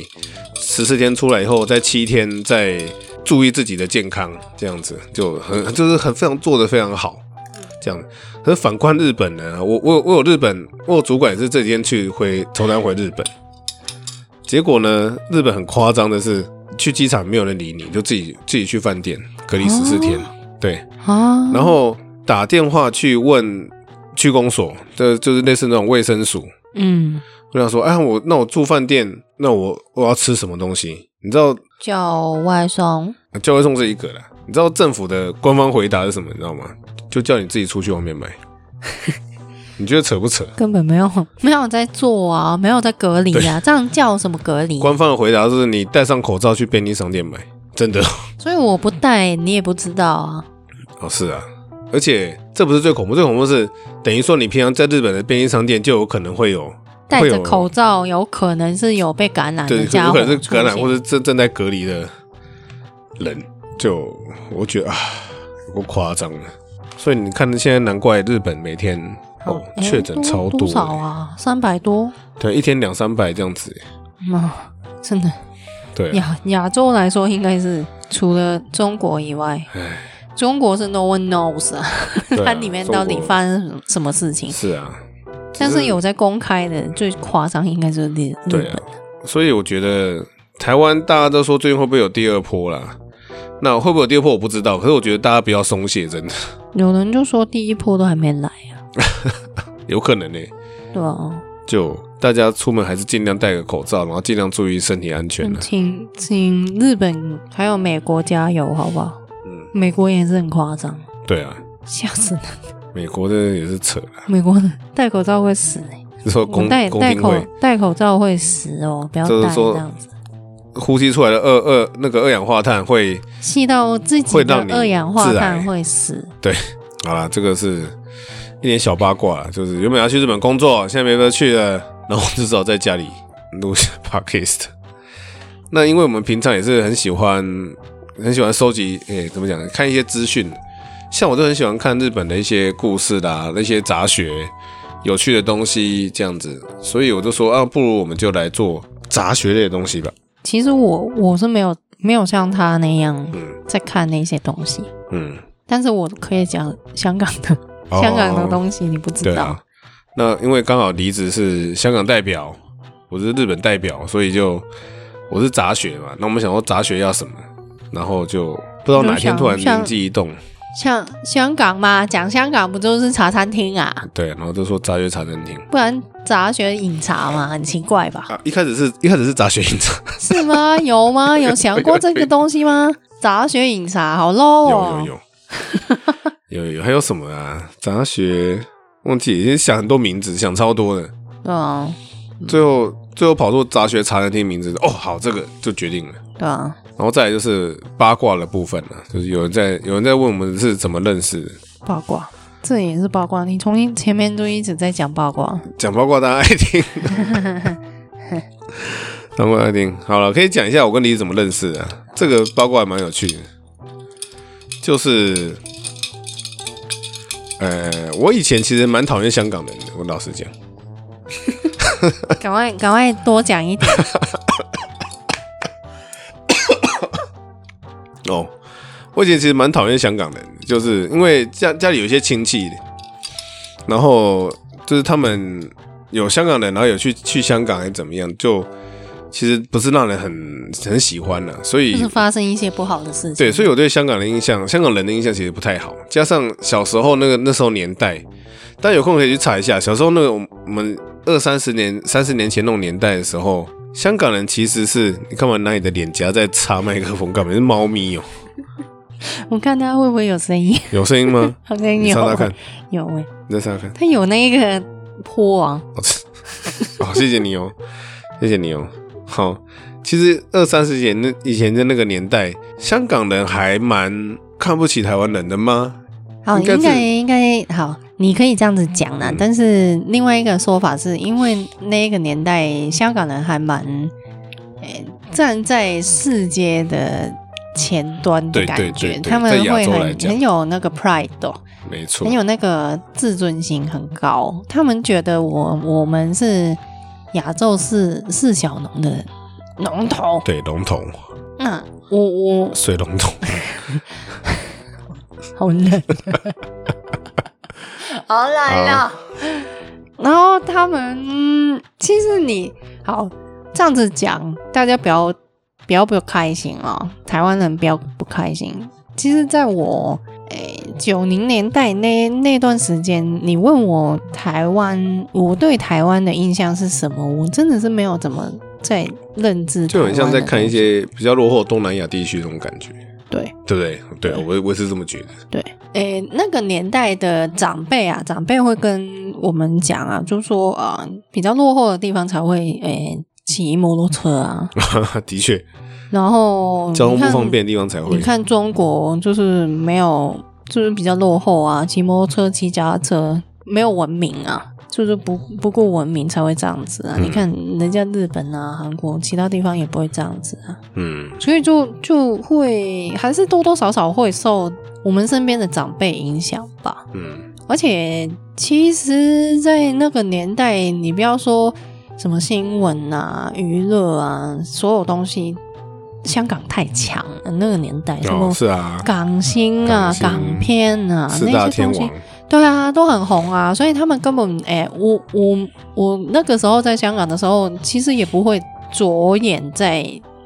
14天出来以后，在7天再注意自己的健康，这样子就是非常做得非常好，这样。可是反观日本呢，我有我有主管也是这几天从南回日本，结果呢，日本很夸张的是。去机场没有人理你，就自己去饭店隔离14天，对，然后打电话去问区公所，就是类似那种卫生署，我想说，那我住饭店，那我要吃什么东西？你知道叫外送是一个啦，你知道政府的官方回答是什么？你知道吗？就叫你自己出去外面买。你觉得扯不扯？ 根本没有在做啊，没有在隔离啊，这样叫什么隔离？ 官方的回答是你戴上口罩去便利商店买，真的。 所以我不戴，你也不知道啊。 是啊，而且这不是最恐怖，最恐怖是等于说你平常在日本的便利商店就有可能会有戴着口罩，有可能是有被感染的家伙， 对，有可能是感染或者正在隔离的人，就我觉得有够夸张的。所以你看，现在难怪日本每天。确诊超多， 多少啊？300多？ 对，一天200-300这样子。 真的。 对， 亚洲来说，应该是除了中国以外，中国是 no one knows 啊，它里面到底发生什么事情？ 是啊， 但是有在公开的最夸张应该是日本。 对啊，所以我觉得台湾大家都说最近会不会有第二波啦？那会不会有第二波我不知道，可是我觉得大家不要松懈，真的。 有人就说第一波都还没来啊， 有可能欸。 对啊， 就大家出门还是尽量戴个口罩，然后尽量注意身体安全啦。 请日本还有美国加油，好不好？美国也是很夸张。 对啊， 吓死人！ 美国的也是扯啦。 美国人戴口罩会死是说戴口罩会死哦，不要戴这样子。 呼吸出来的那个二氧化碳会吸到自己的二氧化碳会死。 对，好啦，这个是一点小八卦啦，就是原本要去日本工作，现在没法去了，然后就只好在家里录 podcast。那因为我们平常也是很喜欢收集，怎么讲？看一些资讯，像我就很喜欢看日本的一些故事啦，那些杂学、有趣的东西这样子，所以我就说不如我们就来做杂学类的东西吧。 其实我是没有像他那样在看那些东西，但是我可以讲香港的东西，你不知道。对啊， 那因为刚好梨子是香港代表，我是日本代表，所以我是杂学嘛。那我们想说杂学要什么，然后就不知道哪天突然灵机一动， 像香港嘛，讲香港不就是茶餐厅啊？ 对，然后就说杂学茶餐厅， 不然杂学饮茶嘛，很奇怪吧？ 一开始是杂学饮茶， 是吗？有吗？有想过这个东西吗？杂学饮茶好 low 哦。 有，还有什么啊？杂学忘记，已经想很多名字，想超多的。 对啊， 最后跑出杂学茶餐厅名字，好，这个就决定了。 对啊。 然后再来就是八卦的部分了，就是有人在问我们是怎么认识的。 八卦，这也是八卦。你从前面都一直在讲八卦， 讲八卦大家爱听，大家爱听。好了，可以讲一下我跟梨子怎么认识的。这个八卦还蛮有趣的，就是我以前其实蛮讨厌香港人的，我老实讲。 赶快多讲一点。 我以前其实蛮讨厌香港人的，就是因为家里有一些亲戚，然后就是他们有香港人，然后有去香港还是怎么样，就其实不是让人很喜欢的，所以就是发生一些不好的事情。 对，所以我对香港人的印象其实不太好，加上小时候那时候年代，大家有空可以去查一下，小时候那个我们30年前那种年代的时候，香港人其实是你干嘛拿你的脸颊在插麦克风干嘛？是猫咪哦。 我看他会不会有声音？ 有声音吗？ 好像有， 你查查看。 有你再查查看。 他有那个波啊。 谢谢你哦，谢谢你哦。好，其实20-30年以前的那个年代，香港人还蛮看不起台湾人的吗？ 好，应该好，你可以这样子讲啦。但是另外一个说法是因为那个年代香港人还蛮站在世界的前端的感觉，他们会很有那个 pride 哦， 没错， 很有那个自尊心很高，他们觉得我们是亚洲四小龙的龙头， 对，龙头。 我水龙头。 好冷。好来了。然后他们其实你好这样子讲，大家不要开心啊！台湾人不要不开心。其实在我90年代那段时间，你问我我对台湾的印象是什么，我真的是没有怎么在认知， 就很像在看一些比较落后东南亚地区那种感觉。 对， 对不对？对，我是这么觉得。 对，那个年代的长辈会跟我们讲啊，就是说比较落后的地方才会骑摩托车啊。 的确。 然后交通不方便的地方才会。 你看中国就是没有，就是比较落后啊，骑摩托车、骑脚踏车没有文明啊，就是不够文明才会这样子啊。你看人家日本啊、韩国其他地方也不会这样子啊。所以就会还是多多少少会受我们身边的长辈影响吧。而且其实在那个年代，你不要说什么新闻啊、娱乐啊，所有东西香港太强了，那个年代什么港星啊、港片啊那些东西，对啊，都很红啊，所以他们根本我那个时候在香港的时候，其实也不会着眼在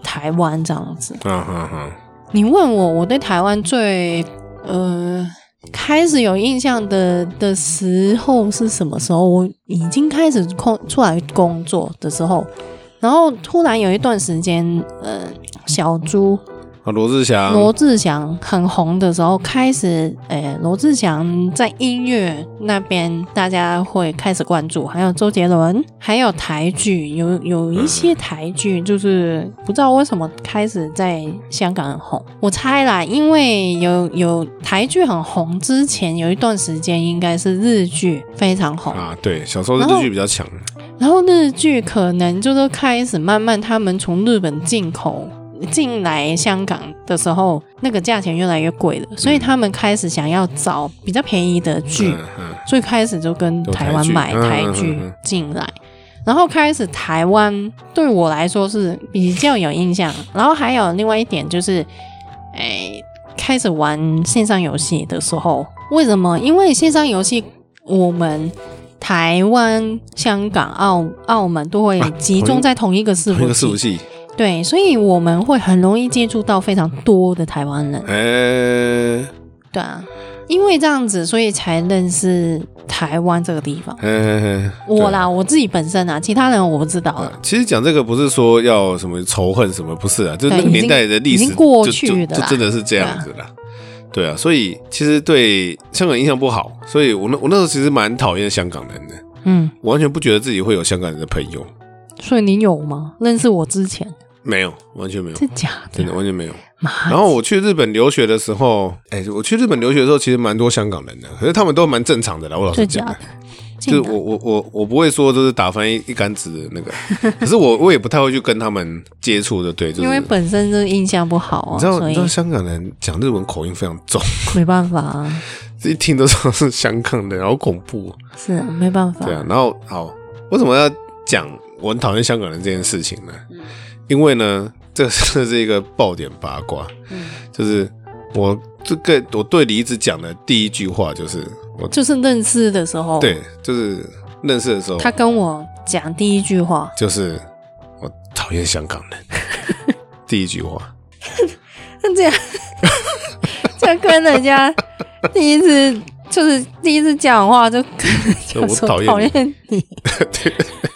台湾这样子。 啊哈哈。 你问我对台湾最开始有印象的时候是什么时候？我已经开始出来工作的时候，然后突然有一段时间，小猪罗志祥很红的时候，开始罗志祥在音乐那边大家会开始关注，还有周杰伦，还有台剧，有一些台剧就是不知道为什么开始在香港很红。我猜啦，因为有台剧很红之前有一段时间应该是日剧非常红啊，对，小时候日剧比较强， 然后日剧可能就是开始慢慢他们从日本进来香港的时候，那个价钱越来越贵了，所以他们开始想要找比较便宜的剧，所以开始就跟台湾买台剧进来，然后开始台湾对我来说是比较有印象，然后还有另外一点就是开始玩线上游戏的时候，为什么？因为线上游戏我们台湾、香港、澳门都会集中在同一个伺服器，对，所以我们会很容易接触到非常多的台湾人。对啊，因为这样子，所以才认识台湾这个地方。我自己本身啊，其他人我不知道了。 其实讲这个不是说要什么仇恨什么，不是啊，就是那个年代的历史已经过去的啦， 就真的是这样子啦。对啊，所以其实对香港印象不好，所以我那时候其实蛮讨厌香港人的。我完全不觉得自己会有香港人的朋友。 所以你有吗？认识我之前没有，完全没有， 是假的， 真的完全没有。然后我去日本留学的时候，我去日本留学的时候，其实蛮多香港人的，可是他们都蛮正常的啦。我老实讲，就是我不会说就是打翻一竿子的那个，可是我也不太会去跟他们接触的，对，就是因为本身就印象不好啊。 你知道香港人讲日文口音非常重， 没办法啊， 一听都知道是香港人，好恐怖。 是啊，没办法。 对啊，然后好，为什么要讲我很讨厌香港人这件事情呢？因为呢，这是一个爆点八卦，就是我对李子讲的第一句话就是就是认识的时候， 对，就是认识的时候， 他跟我讲第一句话就是我讨厌香港人，第一句话， 这样跟人家第一次讲话就我讨厌你， 对。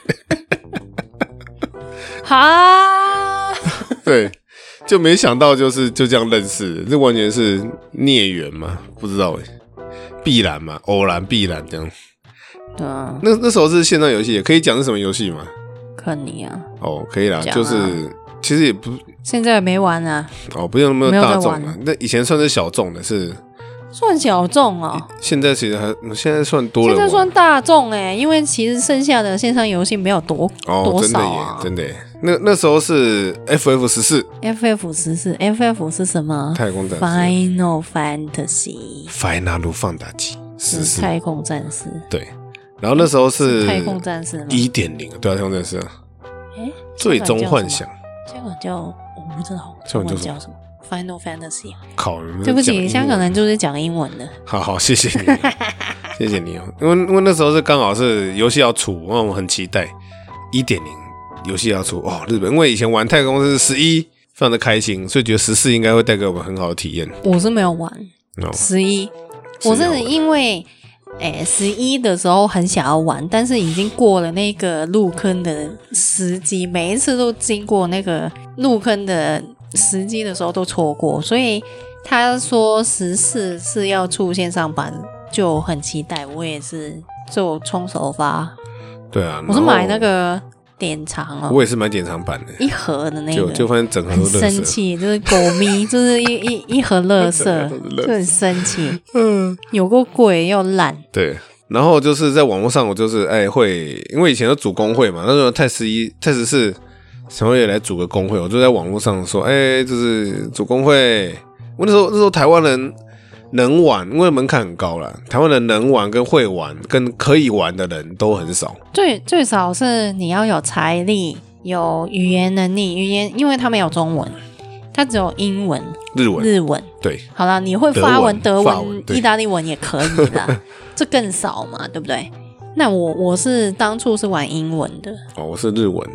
哈， 对，就没想到就这样认识，这完全是孽缘嘛？不知道必然嘛，偶然必然这样。 对啊， 那时候是线上游戏，也可以讲是什么游戏吗？ 看你啊。 可以啦，就是其实也不， 现在没玩啊。 不用那么大众了。那以前算是小众的， 算小众哦。 现在其实现在算多了， 现在算大众因为其实剩下的线上游戏没有多少啊， 真的耶。那时候是 FF14 是什么？ 太空战士 Final Fantasy 14 太空战士。 对，然后那时候是太空战士吗 1.0， 对啊，太空战士最终幻想， 这个叫我不知道，这个叫什么？Final Fantasy。 靠， 对不起，香港人就是讲英文的。 好，谢谢你，谢谢你哦。因为那时候是刚好是游戏要出，我们很期待 1.0 游戏要出日本因为以前玩太空是11，非常的开心，所以觉得14应该会带给我们很好的体验。 我是没有玩11，我是因为11的时候很想要玩，但是已经过了那个入坑的时机，每一次都经过那个入坑的时机的时候都错过，所以他说14是要出线上版，就很期待。我也是就冲首发。 对啊， 我是买那个典藏我也是买典藏版的， 一盒的那个， 就发现整盒都垃圾， 很生气，就是狗咪，就是一盒垃圾，就很生气。有够贵又烂。 对，然后就是在网络上，我就是会，因为以前都组工会嘛，那时候泰14想要也来组个工会，我就在网络上说，就是组工会。我那时候台湾人能玩，因为门槛很高啦，台湾人能玩跟会玩跟可以玩的人都很少， 最少是你要有财力，有语言能力，因为他没有中文，他只有英文、日文。 对， 好啦，你会法文、德文、 意大利文也可以啦，这更少嘛，对不对？那我是当初是玩英文的， 我是日文，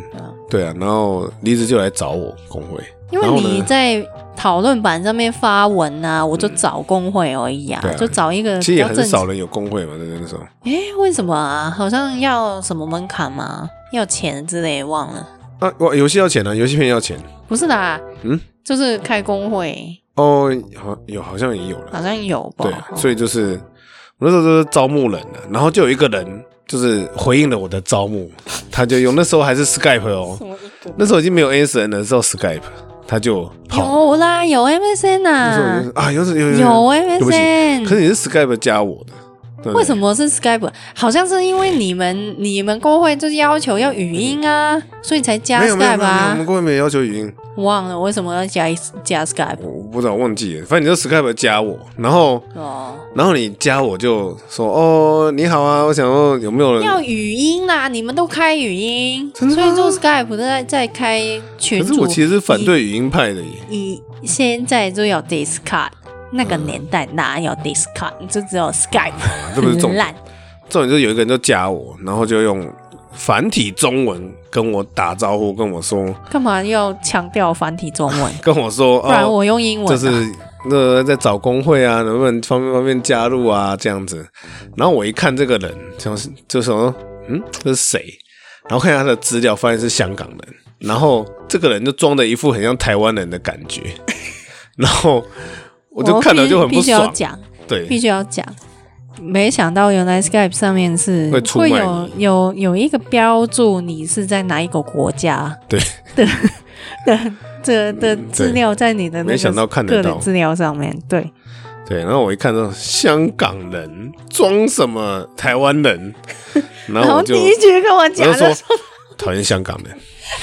对啊，然后离职就来找我工会， 因为你在讨论版上面发文啊，我就找工会而已啊，就找一个其实也很少人有工会嘛，在那时候。 为什么啊？好像要什么门槛吗？要钱之类，忘了。 啊，游戏要钱啊，游戏片要钱。 不是的，就是开工会。 哦，好像也有了， 好像有吧。 对，所以就是我那时候就是招募人了，然后就有一个人就是回应了我的招募，他就用那时候还是 Skype 哦，那时候已经没有 MSN 了，之后 Skype。他就有啦，有 MSN 啊， 有 MSN， 可是你是 Skype 加我的。 为什么是 Skype？ 好像是因为你们工会就是要求要语音啊，所以才加 Skype 啊。 我们工会没有要求语音。 忘了为什么要加 Skype？ 我不知道，忘记了。反正你就 Skype 加我，然后你加我就说你好啊，我想说有没有人要语音啦？你们都开语音，所以就 Skype 在开群组。 可是我其实是反对语音派的耶。 你现在就要 Discord。那个年代哪有 Discord， 就只有 Skype， 这不是重点。 重点就是有一个人就加我，然后就用繁体中文跟我打招呼，跟我说干嘛要强调繁体中文？ 跟我说， 不然我用英文。 就是在找工会啊，能不能方便加入啊这样子。然后我一看这个人，就说这是谁？然后看他的资料，发现是香港人。然后这个人就装的一副很像台湾人的感觉，然后。我就看了就很不爽， 必须要讲， 对， 必须要讲。没想到原来 Skype 上面是会有一个标注你是在哪一个国家， 对的资料在你的那个个人资料上面，对。 然后我一看到香港人装什么台湾人，然后我就第一句跟我讲的说讨厌香港人，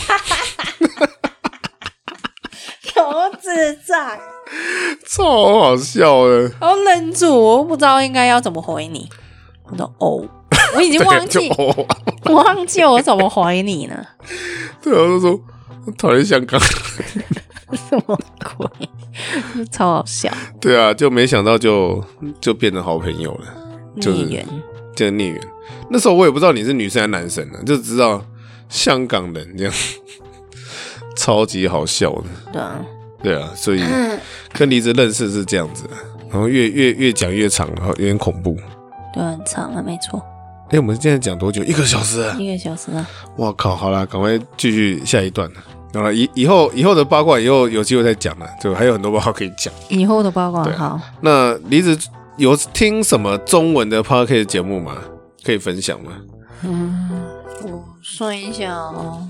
有智障。 超好笑的， 我愣住，我不知道应该要怎么回你。我说我已经忘记我怎么回你呢？ 对啊，我就说讨厌香港， 什么鬼？超好笑。 对啊，就没想到就变成好朋友了，就是孽缘。那时候我也不知道你是女生还是男生呢，就知道香港人这样，超级好笑的。对啊，所以跟离职认识是这样子，然后越讲越长，然后有点恐怖。 对，很长啊，没错。 我们现在讲多久？1个小时啊 ！1个小时啊！ 哇靠！好啦，赶快继续下一段。好了，以后的八卦以后有机会再讲了，就还有很多八卦可以讲。 以后的八卦好。 那离职有听什么中文的 podcast 节目吗？可以分享吗？ 我算一下哦，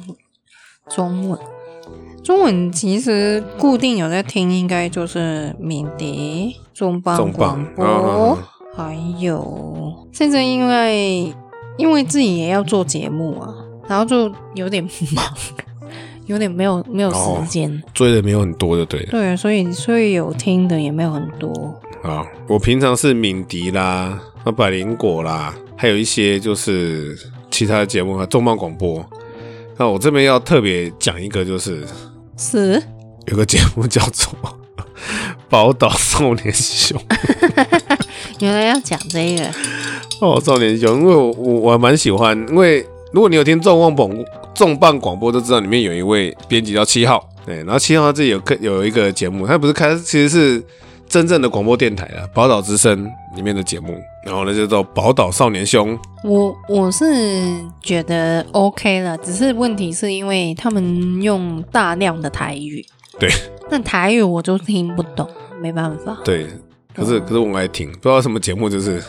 中文其实固定有在听，应该就是敏迪、重磅广播，还有现在因为自己也要做节目啊，然后就有点忙，有点没有时间， 追的没有很多就对了。 对，所以有听的也没有很多。 好，我平常是敏迪啦、百灵果啦，还有一些就是其他的节目啊，重磅广播。那我这边要特别讲一个，就是有个节目叫做《宝岛少年兄》。 原来要讲这个少年兄，因为我还蛮喜欢，因为如果你有听重磅广播，就知道里面有一位编辑叫7号，对，然后7号他自己有一个节目，他不是其实是真正的广播电台啦，宝岛之声里面的节目，然后呢就叫宝岛少年兄。 我是觉得 OK 了，只是问题是因为他们用大量的台语， 对， 那台语我就听不懂，没办法。 对，可是我爱听，不知道什么节目就是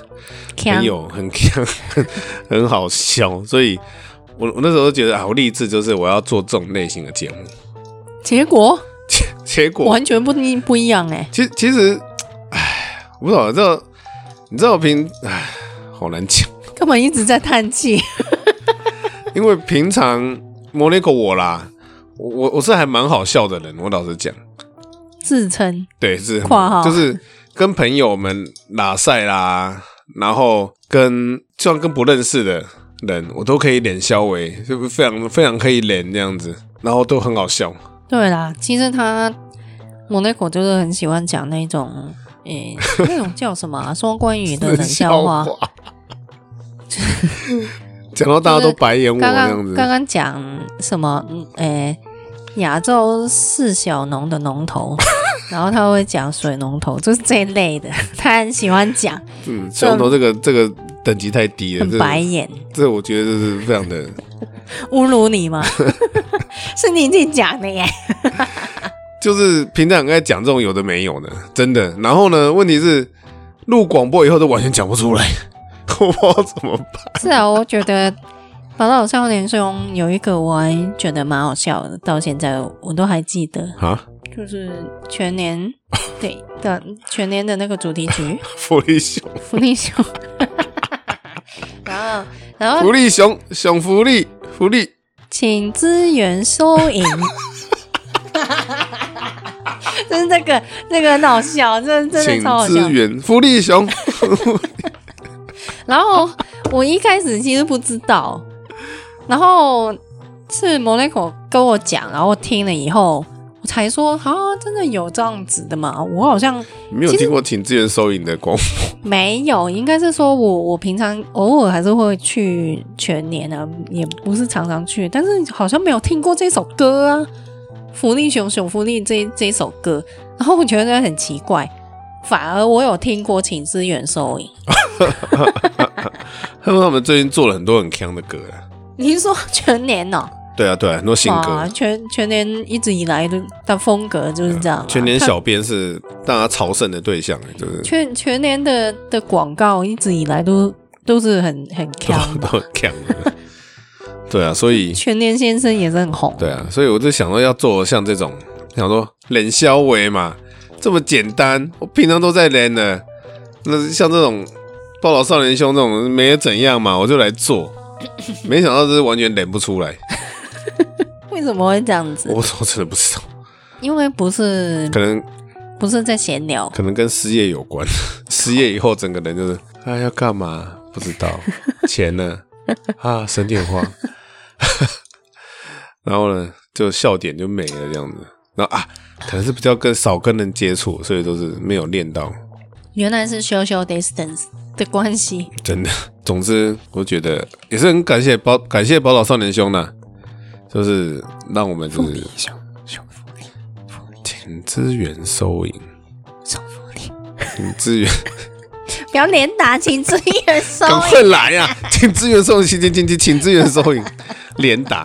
很好笑，所以我那时候就觉得好励志，就是我要做这种类型的节目，结果完全不一样哎。 其实，我不知道，你知道好难讲， 根本一直在叹气。 因为平常摩雷狗我啦，我是还蛮好笑的人，我老实讲， 自称对是括号就是跟朋友们拉赛啦，然后就算跟不认识的人，我都可以脸消微，就非常非常可以脸这样子，然后都很好笑。 对啦，其实摩雷狗就是很喜欢讲那种那种叫什么双关语的冷笑话。 讲到大家都白眼我这样子。 刚刚讲什么？亚洲四小农的农头，然后他会讲水龙头，就是这一类的，他很喜欢讲。 水龙头这个等级太低了， 很白眼。 这我觉得是非常的侮辱你吗？是你自己讲的耶。 就是平常很爱讲这种有的没有的，真的。然后呢，问题是录广播以后都完全讲不出来，我不知道怎么办。 是啊，我觉得宝岛少年兄有一个我还觉得蛮好笑的，到现在我都还记得啊， 就是全年对的全年的那个主题曲福利熊， 然后福利熊福利， 请支援收银。真是那个很好笑，真的超好笑。 请支援福利熊。 然后我一开始其实不知道，然后是 Monaco 跟我讲，然后我听了以后，我才说啊，真的有这样子的吗？我好像没有听过请支援收银的广播。 没有，应该是说我平常偶尔还是会去全年啊，也不是常常去，但是好像没有听过这首歌啊。福利熊福利这首歌，然后我觉得很奇怪，反而我有听过请支援收银。 他们最近做了很多很强的歌啊。 你是说全年哦？ 对啊，很多新歌。 全年一直以来的风格就是这样。 全年小编是大家朝圣的对象，就是全年的广告一直以来都是很强， 都很强的。对啊，所以全年先生也是很红。 对啊，所以我就想说要做像这种，想说冷消维嘛，这么简单，我平常都在练的。那像这种报道少年兄这种没怎样嘛，我就来做。没想到这是完全练不出来。 为什么会这样子？ 我真的不知道。 因为可能不是在闲聊， 可能跟失业有关。失业以后整个人就是要干嘛不知道，钱呢啊省点花。然后呢，就笑点就没了这样子。然后可能是比较少跟人接触，所以都是没有练到。 原来是 social distance 的关系， 真的。总之，我觉得也是很感谢宝岛少年兄呢，就是让我们就是请支援收银， 送福利， 请支援。 不要连打，请支援收银， 赶快来呀！请支援收银，请支援收银，连打。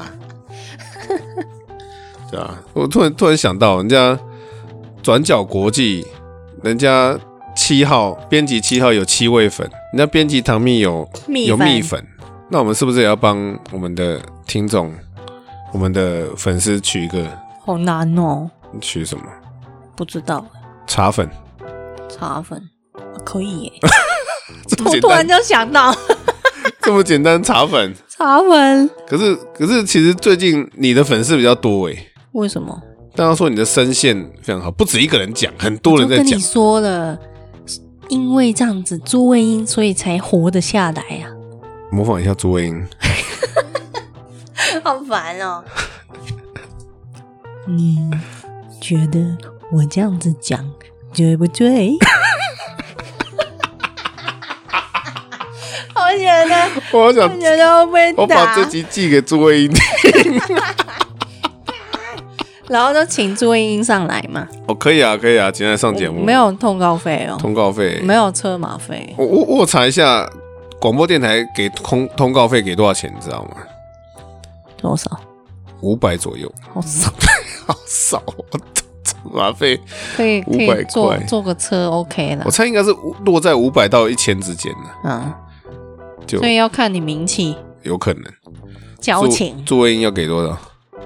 对啊，我突然想到，人家转角国际，人家编辑7号有7味粉，人家编辑糖蜜有蜜粉，那我们是不是也要帮我们的听众、我们的粉丝取一个？ 好难哦！ 取什么？ 不知道。 茶粉可以耶。 突然就想到。 这么简单，茶粉。可是，其实最近你的粉丝比较多诶。 为什么？ 大家说你的声线非常好，不止一个人讲，很多人在讲。 我跟你说了，因为这样子朱卫英，所以才活得下来啊。 模仿一下朱卫英。 好烦哦。你觉得我这样子讲对不对？我觉得会被打。 我把这集寄给朱卫英。 然后就请朱卫英上来嘛。 可以啊，今天上节目。 没有通告费哦。 通告费没有车马费。 我查一下，广播电台给通告费给多少钱，你知道吗？ 多少 ？500左右。 好少。 好少。马费可以 500块， 坐个车 OK 了。 我猜应该是落在500到1000之间的。所以要看你名气， 有可能交情。 朱卫英要给多少？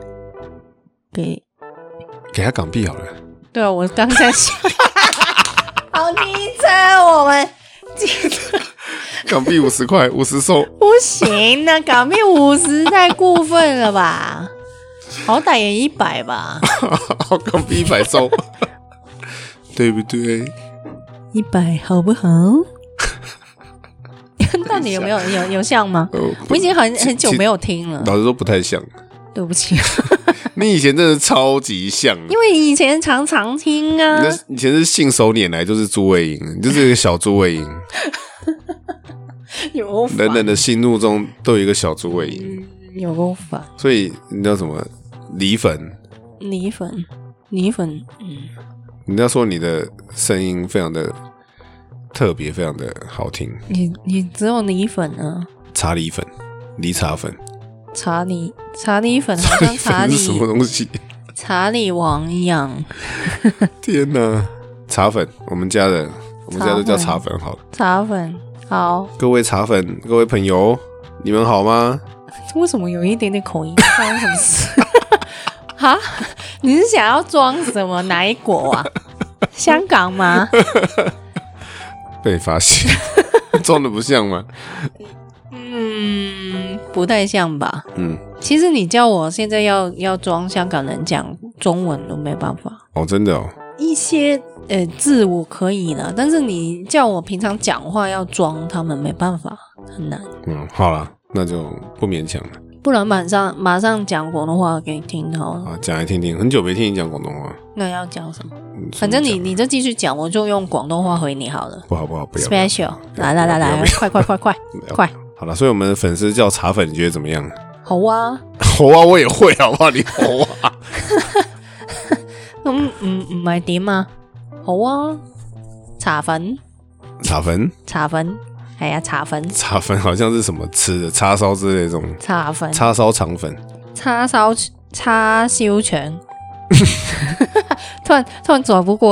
给他港币好了。 对啊，我刚才想。好机车，我们港币50块，50收。 不行啊，港币50太过分了吧？好歹也100吧。 港币100收。对不对 ？100好不好？到底有没有像吗？我已经很久没有听了。 老实说不太像。 对不起。 你以前真的超级像。 因为以前常听啊。 以前是信手拈来就是朱卫英，你就是一个小朱卫英。 有够烦人人的心目中都有一个小猪尾蝇， 有够烦。 所以你知道什么？梨粉， 梨粉， 你要说你的声音非常的特别，非常的好听。 你只有梨粉啊？ 茶梨粉，梨茶粉， 茶梨粉好像茶梨是什么东西？ 茶里王一样。 天哪！茶粉，我们家都叫茶粉好了。 茶粉好， 各位茶粉，各位朋友，你们好吗？ 为什么有一点点口音？发生什么事？哈？你是想要装什么奶果啊？香港吗？ 被发现，装的不像吗？ 不太像吧。其实你叫我现在要装香港人讲中文都没办法。 哦，真的哦。 一些字我可以了，但是你叫我平常讲话要装，他们没办法，很难。 好啦，那就不勉强了。 不然马上讲广东话给你听好了。 啊，讲来听听，很久没听你讲广东话。 那要讲什么？反正你就继续讲，我就用广东话回你好了。 不好，不要。 Special， 来，快！ 好了，所以我们的粉丝叫茶粉，你觉得怎么样？ 好啊， 好啊，我也會好不好？你好啊。 唔係點啊？好啊，茶粉，係啊，茶粉好像是什麼吃的叉燒之類的這種茶粉， 叉燒腸粉， 叉燒腸，突然轉不過，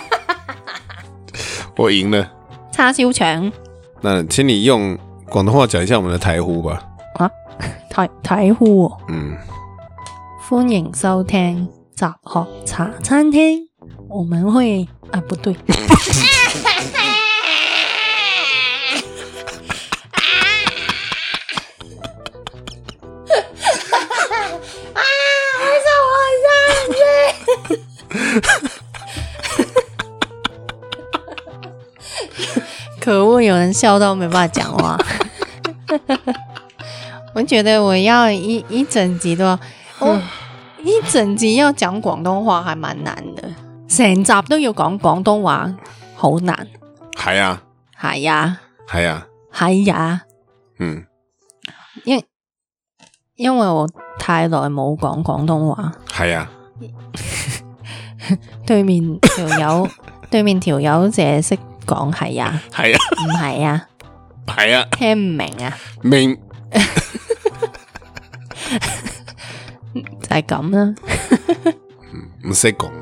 我贏了。 叉燒腸， 那請你用廣東話講一下我們的台呼吧。 啊，台呼哦。歡迎收聽雜學茶餐廳，我們會不對。可恶，有人笑到没办法讲话。我觉得我要一整集都要，一整集要讲广东话还蛮难的，成集都要讲广东话，好难。 係啊， 係啊， 係啊， 係啊。因為我太耐冇講廣東話。 係啊。 對面條友淨係識講係啊， 係啊， 唔係啊， 係啊， 聽唔明啊， 明就係咁啦。 唔識講，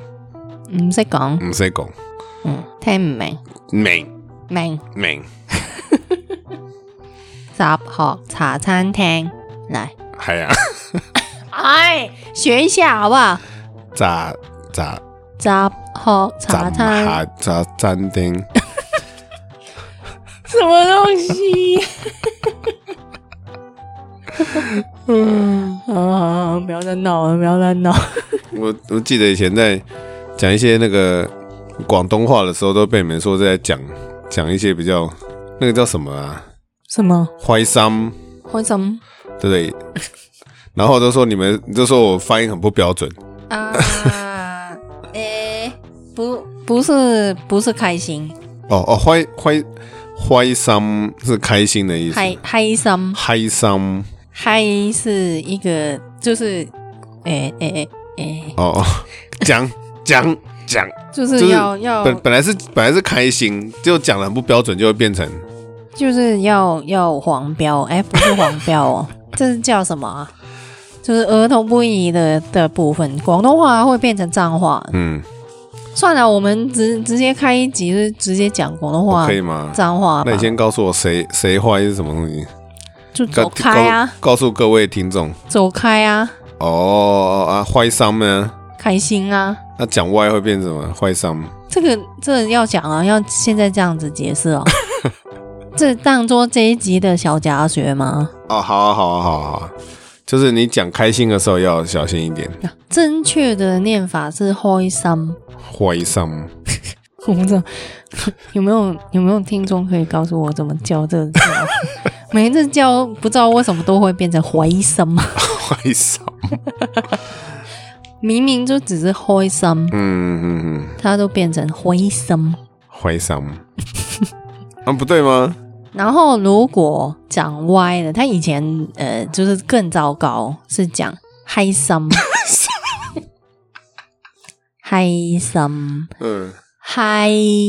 聽唔明，明。雜學茶餐廳嚟， 係啊， 學一下好不好？ 雜學茶餐廳， 什麼東西？好，不要再鬧了。 我記得以前在講一些那個廣東話的時候，都被你們說在講一些比較那個叫什麼啊？ 什麼？ 開心，對不對？然後都說你們就說我發音很不標準啊。不是開心。開心是開心的意思。開心嗨是一個就是講就是要本來是開心，就講得很不標準，就會變成就是要黃標，不是黃標哦，這是叫什麼啊？就是兒童不宜的部分，廣東話會變成髒話。算了，我們直接開一集，就直接講廣東話，可以嗎？髒話。 那你先告訴我誰壞是什麼東西？ 就走開啊！ 告訴各位聽眾，走開啊！ 壞心呢？ 開心啊！ 那講歪會變什麼？壞心？ 這個要講啊，要現在這樣子解釋哦。這當作這一集的小夾學嗎？ 好啊，就是你講開心的時候要小心一點。 正確的念法是開心。 開心。 我不知道有沒有聽眾可以告訴我怎麼教這個字？每一次教不知道為什麼都會變成開心。 開心。 明明就只是開心，它都變成開心。 開心。不對嗎？ 然后如果讲歪了，他以前就是更糟糕，是讲嗨森，嗨森，嗨，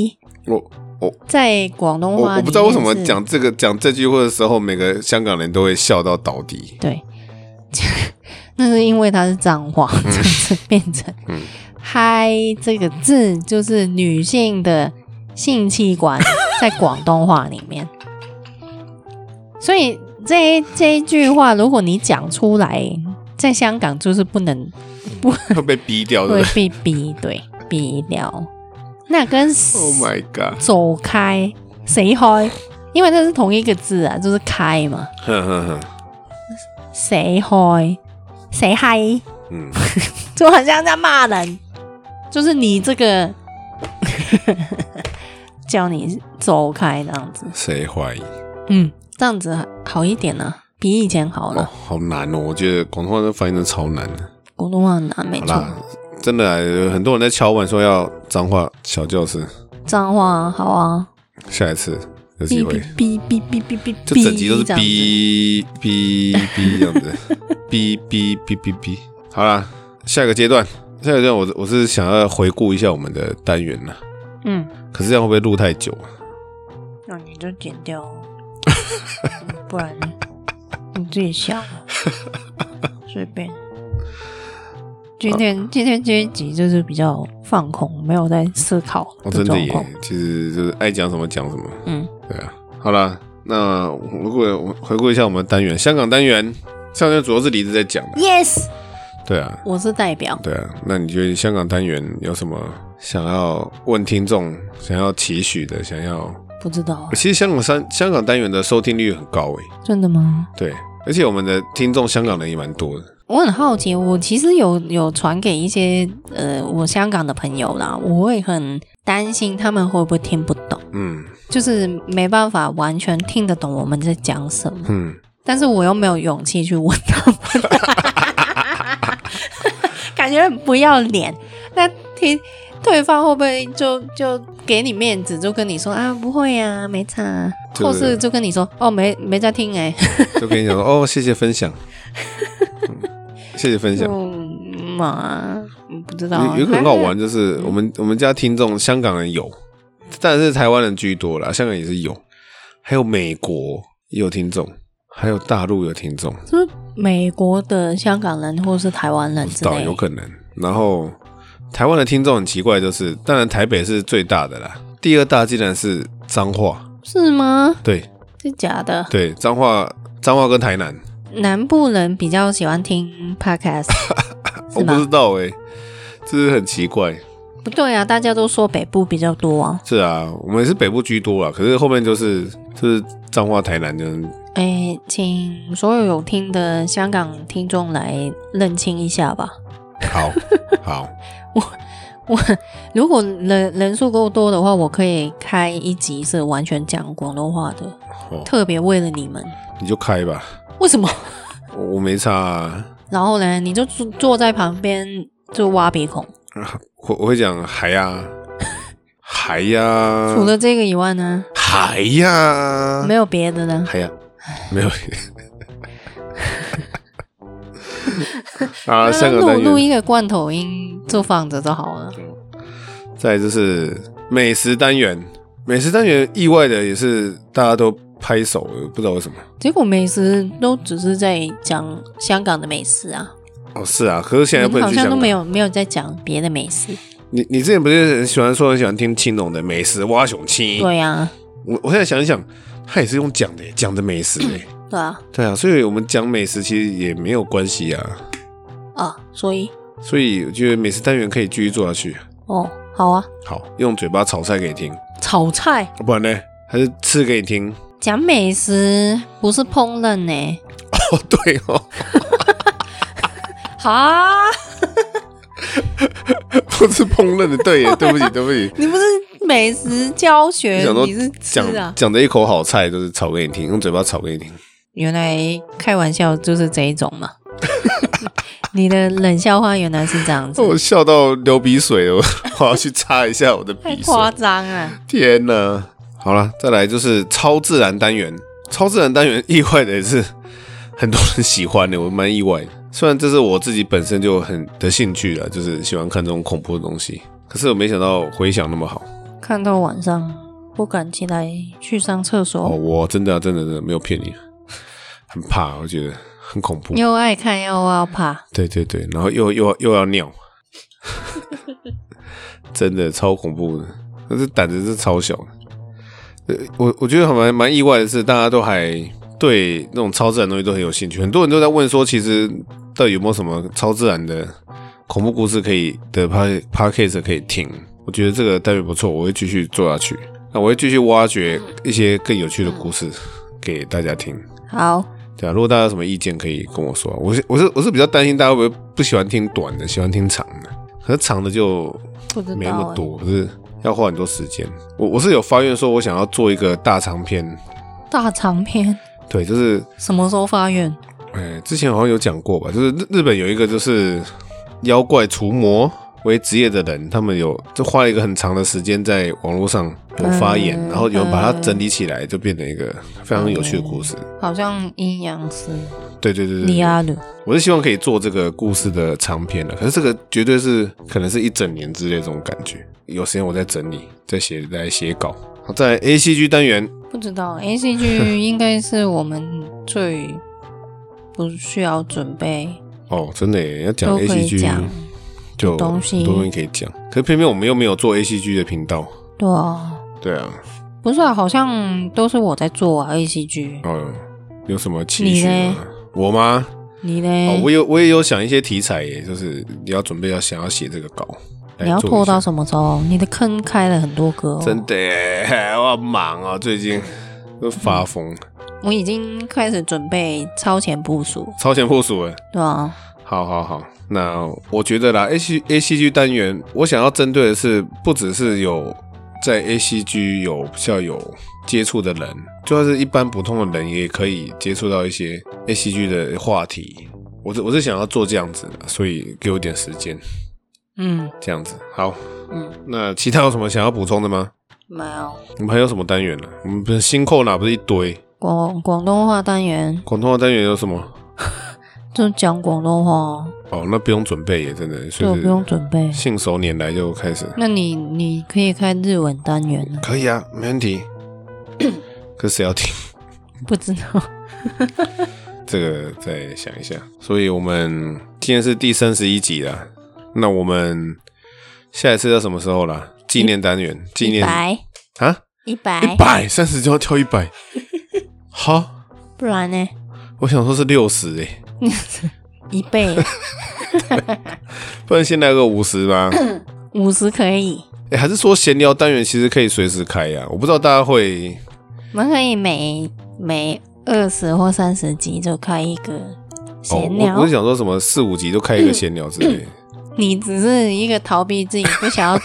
在广东话我不知道为什么讲这句话的时候，每个香港人都会笑到倒地。 对，那是因为它是脏话，就是变成嗨这个字就是女性的性器官，在广东话里面。所以这一句话，如果你讲出来，在香港就是不能会被逼掉， 会被逼，对，逼掉。那跟 Oh my God 走开谁开，因为这是同一个字啊，就是开嘛。谁开谁嗨，就很像在骂人，就是你这个叫你走开这样子。 谁怀疑？ 这样子好一点啊，比以前好了。 好难哦，我觉得广东话的发音真的超难的。 广东话很难，没错。 真的有很多人在敲碗说要脏话小教室。 脏话好啊， 下一次有机会。 哔哔哔哔哔， 就整集都是哔哔哔这样子，哔哔哔哔哔。好啦，下一个阶段我是想要回顾一下我们的单元啦。可是这样会不会录太久？ 那你就剪掉。不然你自己想，随便。今天这一集就是比较放空，没有在思考的真的耶， 其实就是爱讲什么讲什么。对啊。好啦，那如果回顾一下我们的单元，香港单元，上面主要是李子在讲的。 Yes。 对啊， 我是代表。 对啊，那你觉得香港单元有什么想要问听众、想要期许的、想要？ 不知道。 其实香港单元的收听率很高真的吗？ 对，而且我们的听众香港人也蛮多的。 我很好奇，我其实有传给一些我香港的朋友啦，我会很担心他们会不会听不懂，就是没办法完全听得懂我们在讲什么，但是我又没有勇气去问他们，感觉很不要脸。那对方会不会就给你面子，就跟你说啊不会啊没差啊，或是就跟你说哦没在听就跟你讲说哦谢谢分享。谢谢分享。 不知道。 有个很好玩，就是我们家听众香港人有，但是台湾人居多啦，香港也是有，还有美国也有听众，还有大陆有听众。 是美国的香港人或是台湾人之类， 有可能。然后台湾的听众很奇怪，就是当然台北是最大的啦，第二大竟然是彰化。 是吗？ 对， 是假的。 对，彰化跟台南。 南部人比较喜欢听 podcast 我不知道这是很奇怪。 不对啊，大家都说北部比较多啊。 是啊，我们是北部居多啦，可是后面就是彰化台南的。 请所有有听的香港听众来认清一下吧。 好我如果人数够多的话，我可以开一集是完全讲广东话的，特别为了你们。 你就开吧。 为什么？ 我没差啊。 然后呢，你就坐在旁边就挖鼻孔。 我会讲海呀，海呀。 除了这个以外呢？ 海呀。 没有别的呢？ 海呀，没有别的。啊，香港单元录一个罐头音就放着就好了。 再来就是美食单元，美食单元意外的也是大家都拍手，不知道为什么。 结果美食都只是在讲香港的美食啊。 是啊，可是现在不能去香港， 好像都没有在讲别的美食。 你之前不是很喜欢听青龙的美食挖熊青？ 对啊。 我现在想一想，他也是用讲的美食对啊，所以我们讲美食其实也没有关系啊。所以我觉得美食单元可以继续做下去。 好啊。 好，用嘴巴炒菜给你听。 炒菜？ 不然呢？还是吃给你听？ 讲美食不是烹饪呢。 对哦。不是烹饪的，对耶，对不起。 你不是美食教学，你是吃啊？ 讲的一口好菜都是炒给你听，用嘴巴炒给你听。 原来开玩笑就是这一种嘛。你的冷笑话原来是这样子。 我笑到流鼻水了，我要去擦一下我的鼻水。 太夸张了。 天哪！ 好了，再来就是超自然单元。超自然单元意外的也是很多人喜欢的，我蛮意外的。虽然这是我自己本身就很的兴趣啦，就是喜欢看这种恐怖的东西，可是我没想到回响那么好。 看到晚上不敢起来去上厕所。 我真的没有骗你，很怕，我觉得很恐怖。 又爱看又要怕。 对，然后又要尿，真的超恐怖的。可是胆子是超小的。我觉得还蛮意外的是，大家都还对那种超自然的东西都很有兴趣。很多人都在问说，其实到底有没有什么超自然的恐怖故事可以的 podcast 可以听？我觉得这个单元不错，我会继续做下去。那我会继续挖掘一些更有趣的故事给大家听。 好， 对啊，如果大家有什么意见可以跟我说。我是比较担心大家会不会不喜欢听短的，喜欢听长的。可是长的就没那么多，可是要花很多时间。我是有发愿说，我想要做一个大长篇。 大长篇？ 对，就是什么时候发愿？ 之前好像有讲过吧，就是日本有一个就是妖怪除魔为职业的人，他们就花了一个很长的时间在网络上有发言，然后有人把它整理起来，就变成一个非常有趣的故事。 好像阴阳师。 对， 利阿鲁。 我是希望可以做这个故事的长篇的，可是这个绝对是可能是一整年之类这种感觉。有时间我再整理，再写稿。好，在 ACG 单元， 不知道 ACG 应该是我们最不需要准备。 真的耶，要讲 ACG 就很多东西可以讲，可是偏偏我们又没有做 ACG 的频道。对啊， 不是啊，好像都是我在做啊 ACG。 有什么期许吗？我吗？ 你呢？ 我也有想一些题材耶，就是你要准备想要写这个稿。 你要拖到什么时候？你的坑开了很多个真的耶，我好忙最近都发疯。 我已经开始准备超前部署了。 对啊。 好，那我觉得啦 ACG 单元，我想要针对的是不只是有在 ACG 比较有接触的人，就算是一般普通的人也可以接触到一些 ACG 的话题。我是想要做这样子的，所以给我点时间。这样子好。那其他有什么想要补充的吗？ 没有。 我们还有什么单元呢？我们不是新扣哪不是一堆？ 广东话单元。 广东话单元有什么？ 就讲广东话。 那不用准备耶，真的。 对，不用准备， 信手拈来就开始。 那你可以开日文单元了。 可以啊，没问题。可是谁要听？ 不知道。 这个再想一下。所以我们今天是第31集啦。那我们下一次要什么时候啦？纪念单元，纪念 100 啊，100，30就要跳100。好， 不然呢？ 我想说是60耶 ，1倍。 不然先来个50吧。 50可以。 还是说闲聊单元其实可以随时开呀？我不知道大家会。 我们可以每20或30集就开一个闲聊。 我是想说什么4、5集都开一个闲聊之类的。 你只是一个逃避自己不想要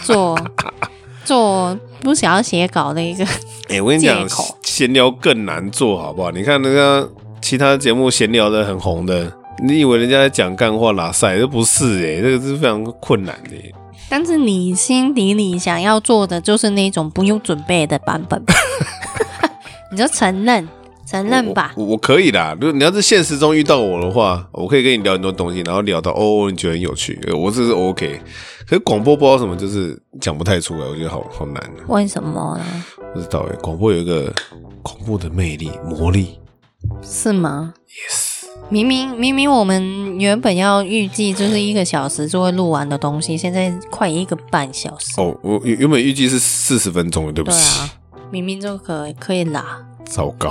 不想要写稿的一个我跟你讲，闲聊更难做好不好？你看那个其他节目闲聊的很红的，你以为人家在讲干话拉塞，这不是这个是非常困难的。 但是你心底里想要做的就是那种不用准备的版本。你就承认吧。 我可以啦，如果你要是现实中遇到我的话，我可以跟你聊很多东西，然后聊到你觉得很有趣，我这是 OK。可是广播不知道什么，就是讲不太出来，我觉得好难。 为什么呢？ 不知道广播有一个恐怖的魅力、魔力， 是吗 ？Yes。 明明我们原本要预计就是1个小时就会录完的东西，现在快1个半小时。 我原本预计是40分钟的，对不起。 对啊，明明就可以拉。 糟糕。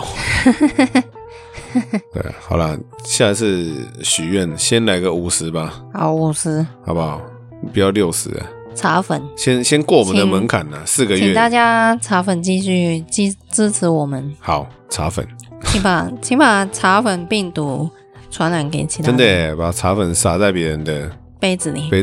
对，好啦，下一次许愿先来个50吧。 好，50， 好不好？不要60了。 茶粉， 先过我们的门槛啦，4个月。 请大家茶粉继续支持我们。 好，茶粉， 请把茶粉病毒传染给其他人。 真的耶，把茶粉撒在别人的杯子里。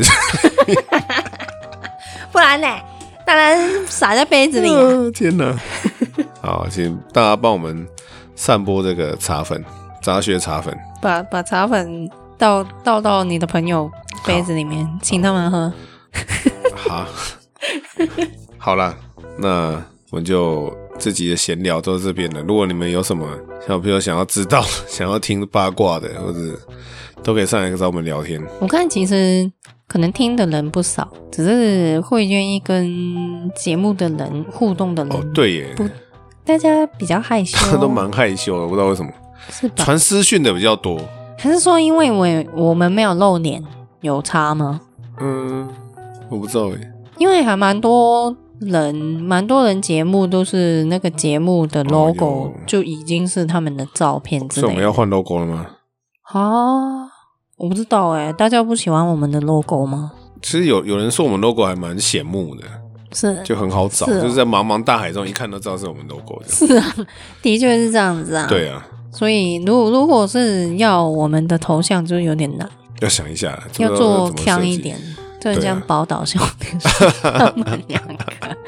不然呢？当然撒在杯子里啊。 天哪！好，请大家帮我们散播这个茶粉，杂学茶粉， 把茶粉倒到你的朋友杯子里面，请他们喝。好， 好啦，那我们就这集的闲聊都是这边的。如果你们有什么像比如想要知道、想要听八卦的，或者都可以上来找我们聊天。 我看其实可能听的人不少，只是会愿意跟节目的人互动的人， 哦，对耶， 大家比较害羞， 都蛮害羞的，我不知道为什么。 是吧？ 传私讯的比较多， 还是说因为我们没有露脸有差吗？ 我不知道耶。 因为还蛮多人节目都是那个节目的 logo 就已经是他们的照片之类的。 所以我们要换 logo 了吗？ 啊，我不知道耶，大家不喜欢我们的 logo 吗？ 其实有人说我们 logo 还蛮显目的， 是就很好找，就是在茫茫大海中一看都知道是我们 logo。 是啊，的确是这样子啊。 对啊， 所以如果是要我们的头像，就有点难， 要想一下， 要做强一点，就很像宝岛兄弟他们两个。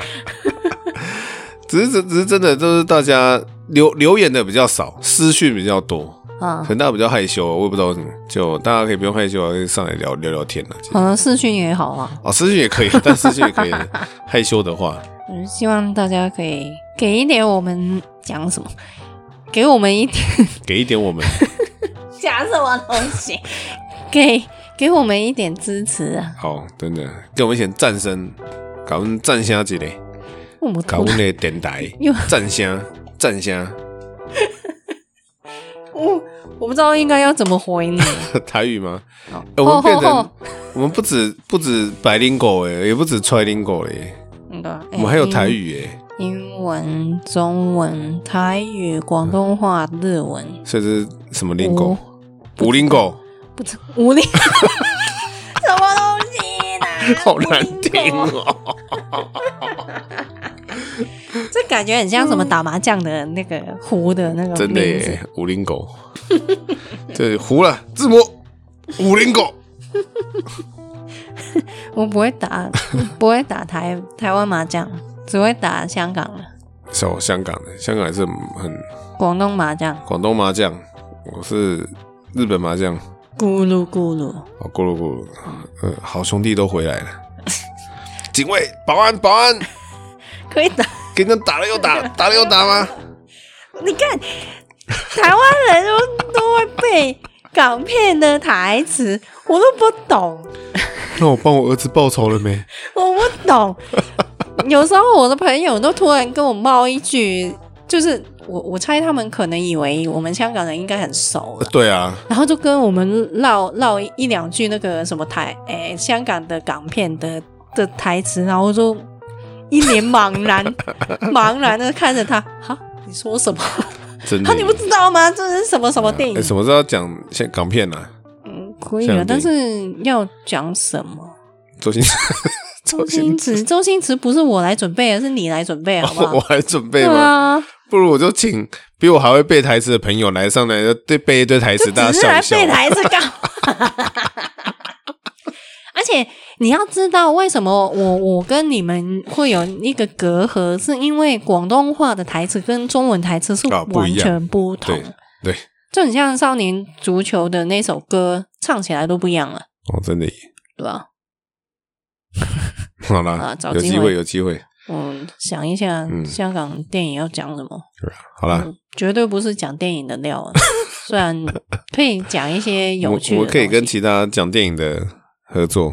只是真的，就是大家留言的比较少，私讯比较多。可能大家比较害羞，我也不知道为什么，就大家可以不用害羞，可以上来聊天了。 视讯也好啊， 视讯也可以，但视讯也可以。害羞的话， 希望大家可以给一点我们讲什么，给我们一点， 给一点我们讲什么东西，给我们一点支持啊！ 好，真的，给我们一点赞声，给我们赞声一个，给我们的电台赞声。 我不知道应该要怎么回你。 台语吗？我们变成我们不止白领狗也不止揣领狗耶，我们还有台语耶， 英文、中文、台语、广东话、日文， 所以这是什么领狗？五领狗？ 不是五领，什么东西呢？ 好难听哦。 这感觉很像什么打麻将的那个胡的那个名字， 真的耶，五零狗，对，胡了字幕，五零狗。 我不会打台湾麻将，只会打香港的。 香港也是很广东麻将， 我是日本麻将。 咕噜咕噜， 咕噜咕噜，好兄弟都回来了。警卫，保安， 可以打。 给人打了又打，打了又打吗？ 你看，台湾人都会背港片的台词，我都不懂。 那我帮我儿子报仇了没？ 我不懂。有时候我的朋友都突然跟我冒一句，就是我猜他们可能以为我们香港人应该很熟了， 对啊， 然后就跟我们唠一两句那个什么香港的港片的台词，然后就一脸茫然的看着他，哈，你说什么？ 真的？ 你不知道吗？这是什么什么电影？ 什么时候要讲港片啊？ 可以啊，但是要讲什么？ 周星驰不是我来准备的，是你来准备好不好？ 我来准备吗？ 对啊， 不如我就请比我还会背台词的朋友来上来，就背一堆台词，大家笑一笑。 只是来背台词干嘛？而且你要知道为什么我跟你们会有一个隔阂，是因为广东话的台词跟中文台词是完全不同。 对， 就很像少年足球的那首歌，唱起来都不一样了。 真的耶， 对吧？ 好啦，有机会。 想一下，香港电影要讲什么？ 好啦， 绝对不是讲电影的料啊。虽然可以讲一些有趣的， 我可以跟其他讲电影的合作，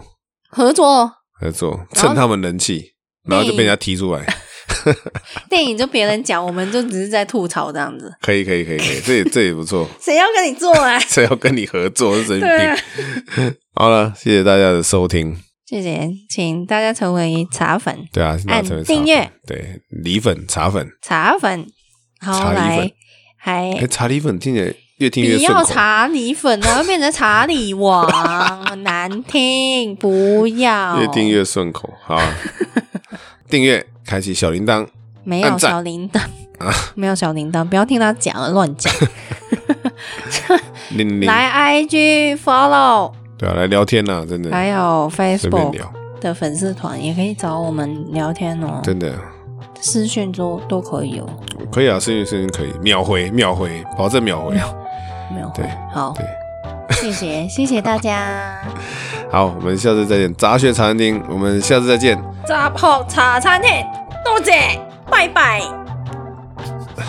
蹭他们人气，然后就被人家踢出来。 电影就别人讲，我们就只是在吐槽这样子。 可以，这也不错。 谁要跟你做啊？ 谁要跟你合作？是神经病。好了，谢谢大家的收听， 谢谢，请大家成为茶粉。 对啊， 按订阅。 对，梨粉、茶粉， 好来， 茶梨粉听起来越听越顺口。 不要茶梨粉啊，会变成茶梨王，难听，不要。 越听越顺口，好啊。订阅，开启小铃铛， 没有小铃铛啊，没有小铃铛，不要听他讲了，乱讲。来 IG follow， 对啊，来聊天啊，真的。 还有 Facebook 的粉丝团也可以找我们聊天哦， 真的。 私讯都可以哦， 可以啊，私讯可以，秒回，保证秒回， 秒回。 对， 好，对，谢谢大家。 好，我们下次再见，杂学茶餐厅，我们下次再见。 杂学茶餐厅，多谢，拜拜。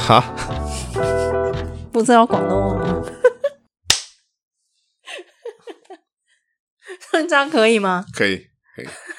哈， 不知道广东话吗？这样可以吗？ 可以可以。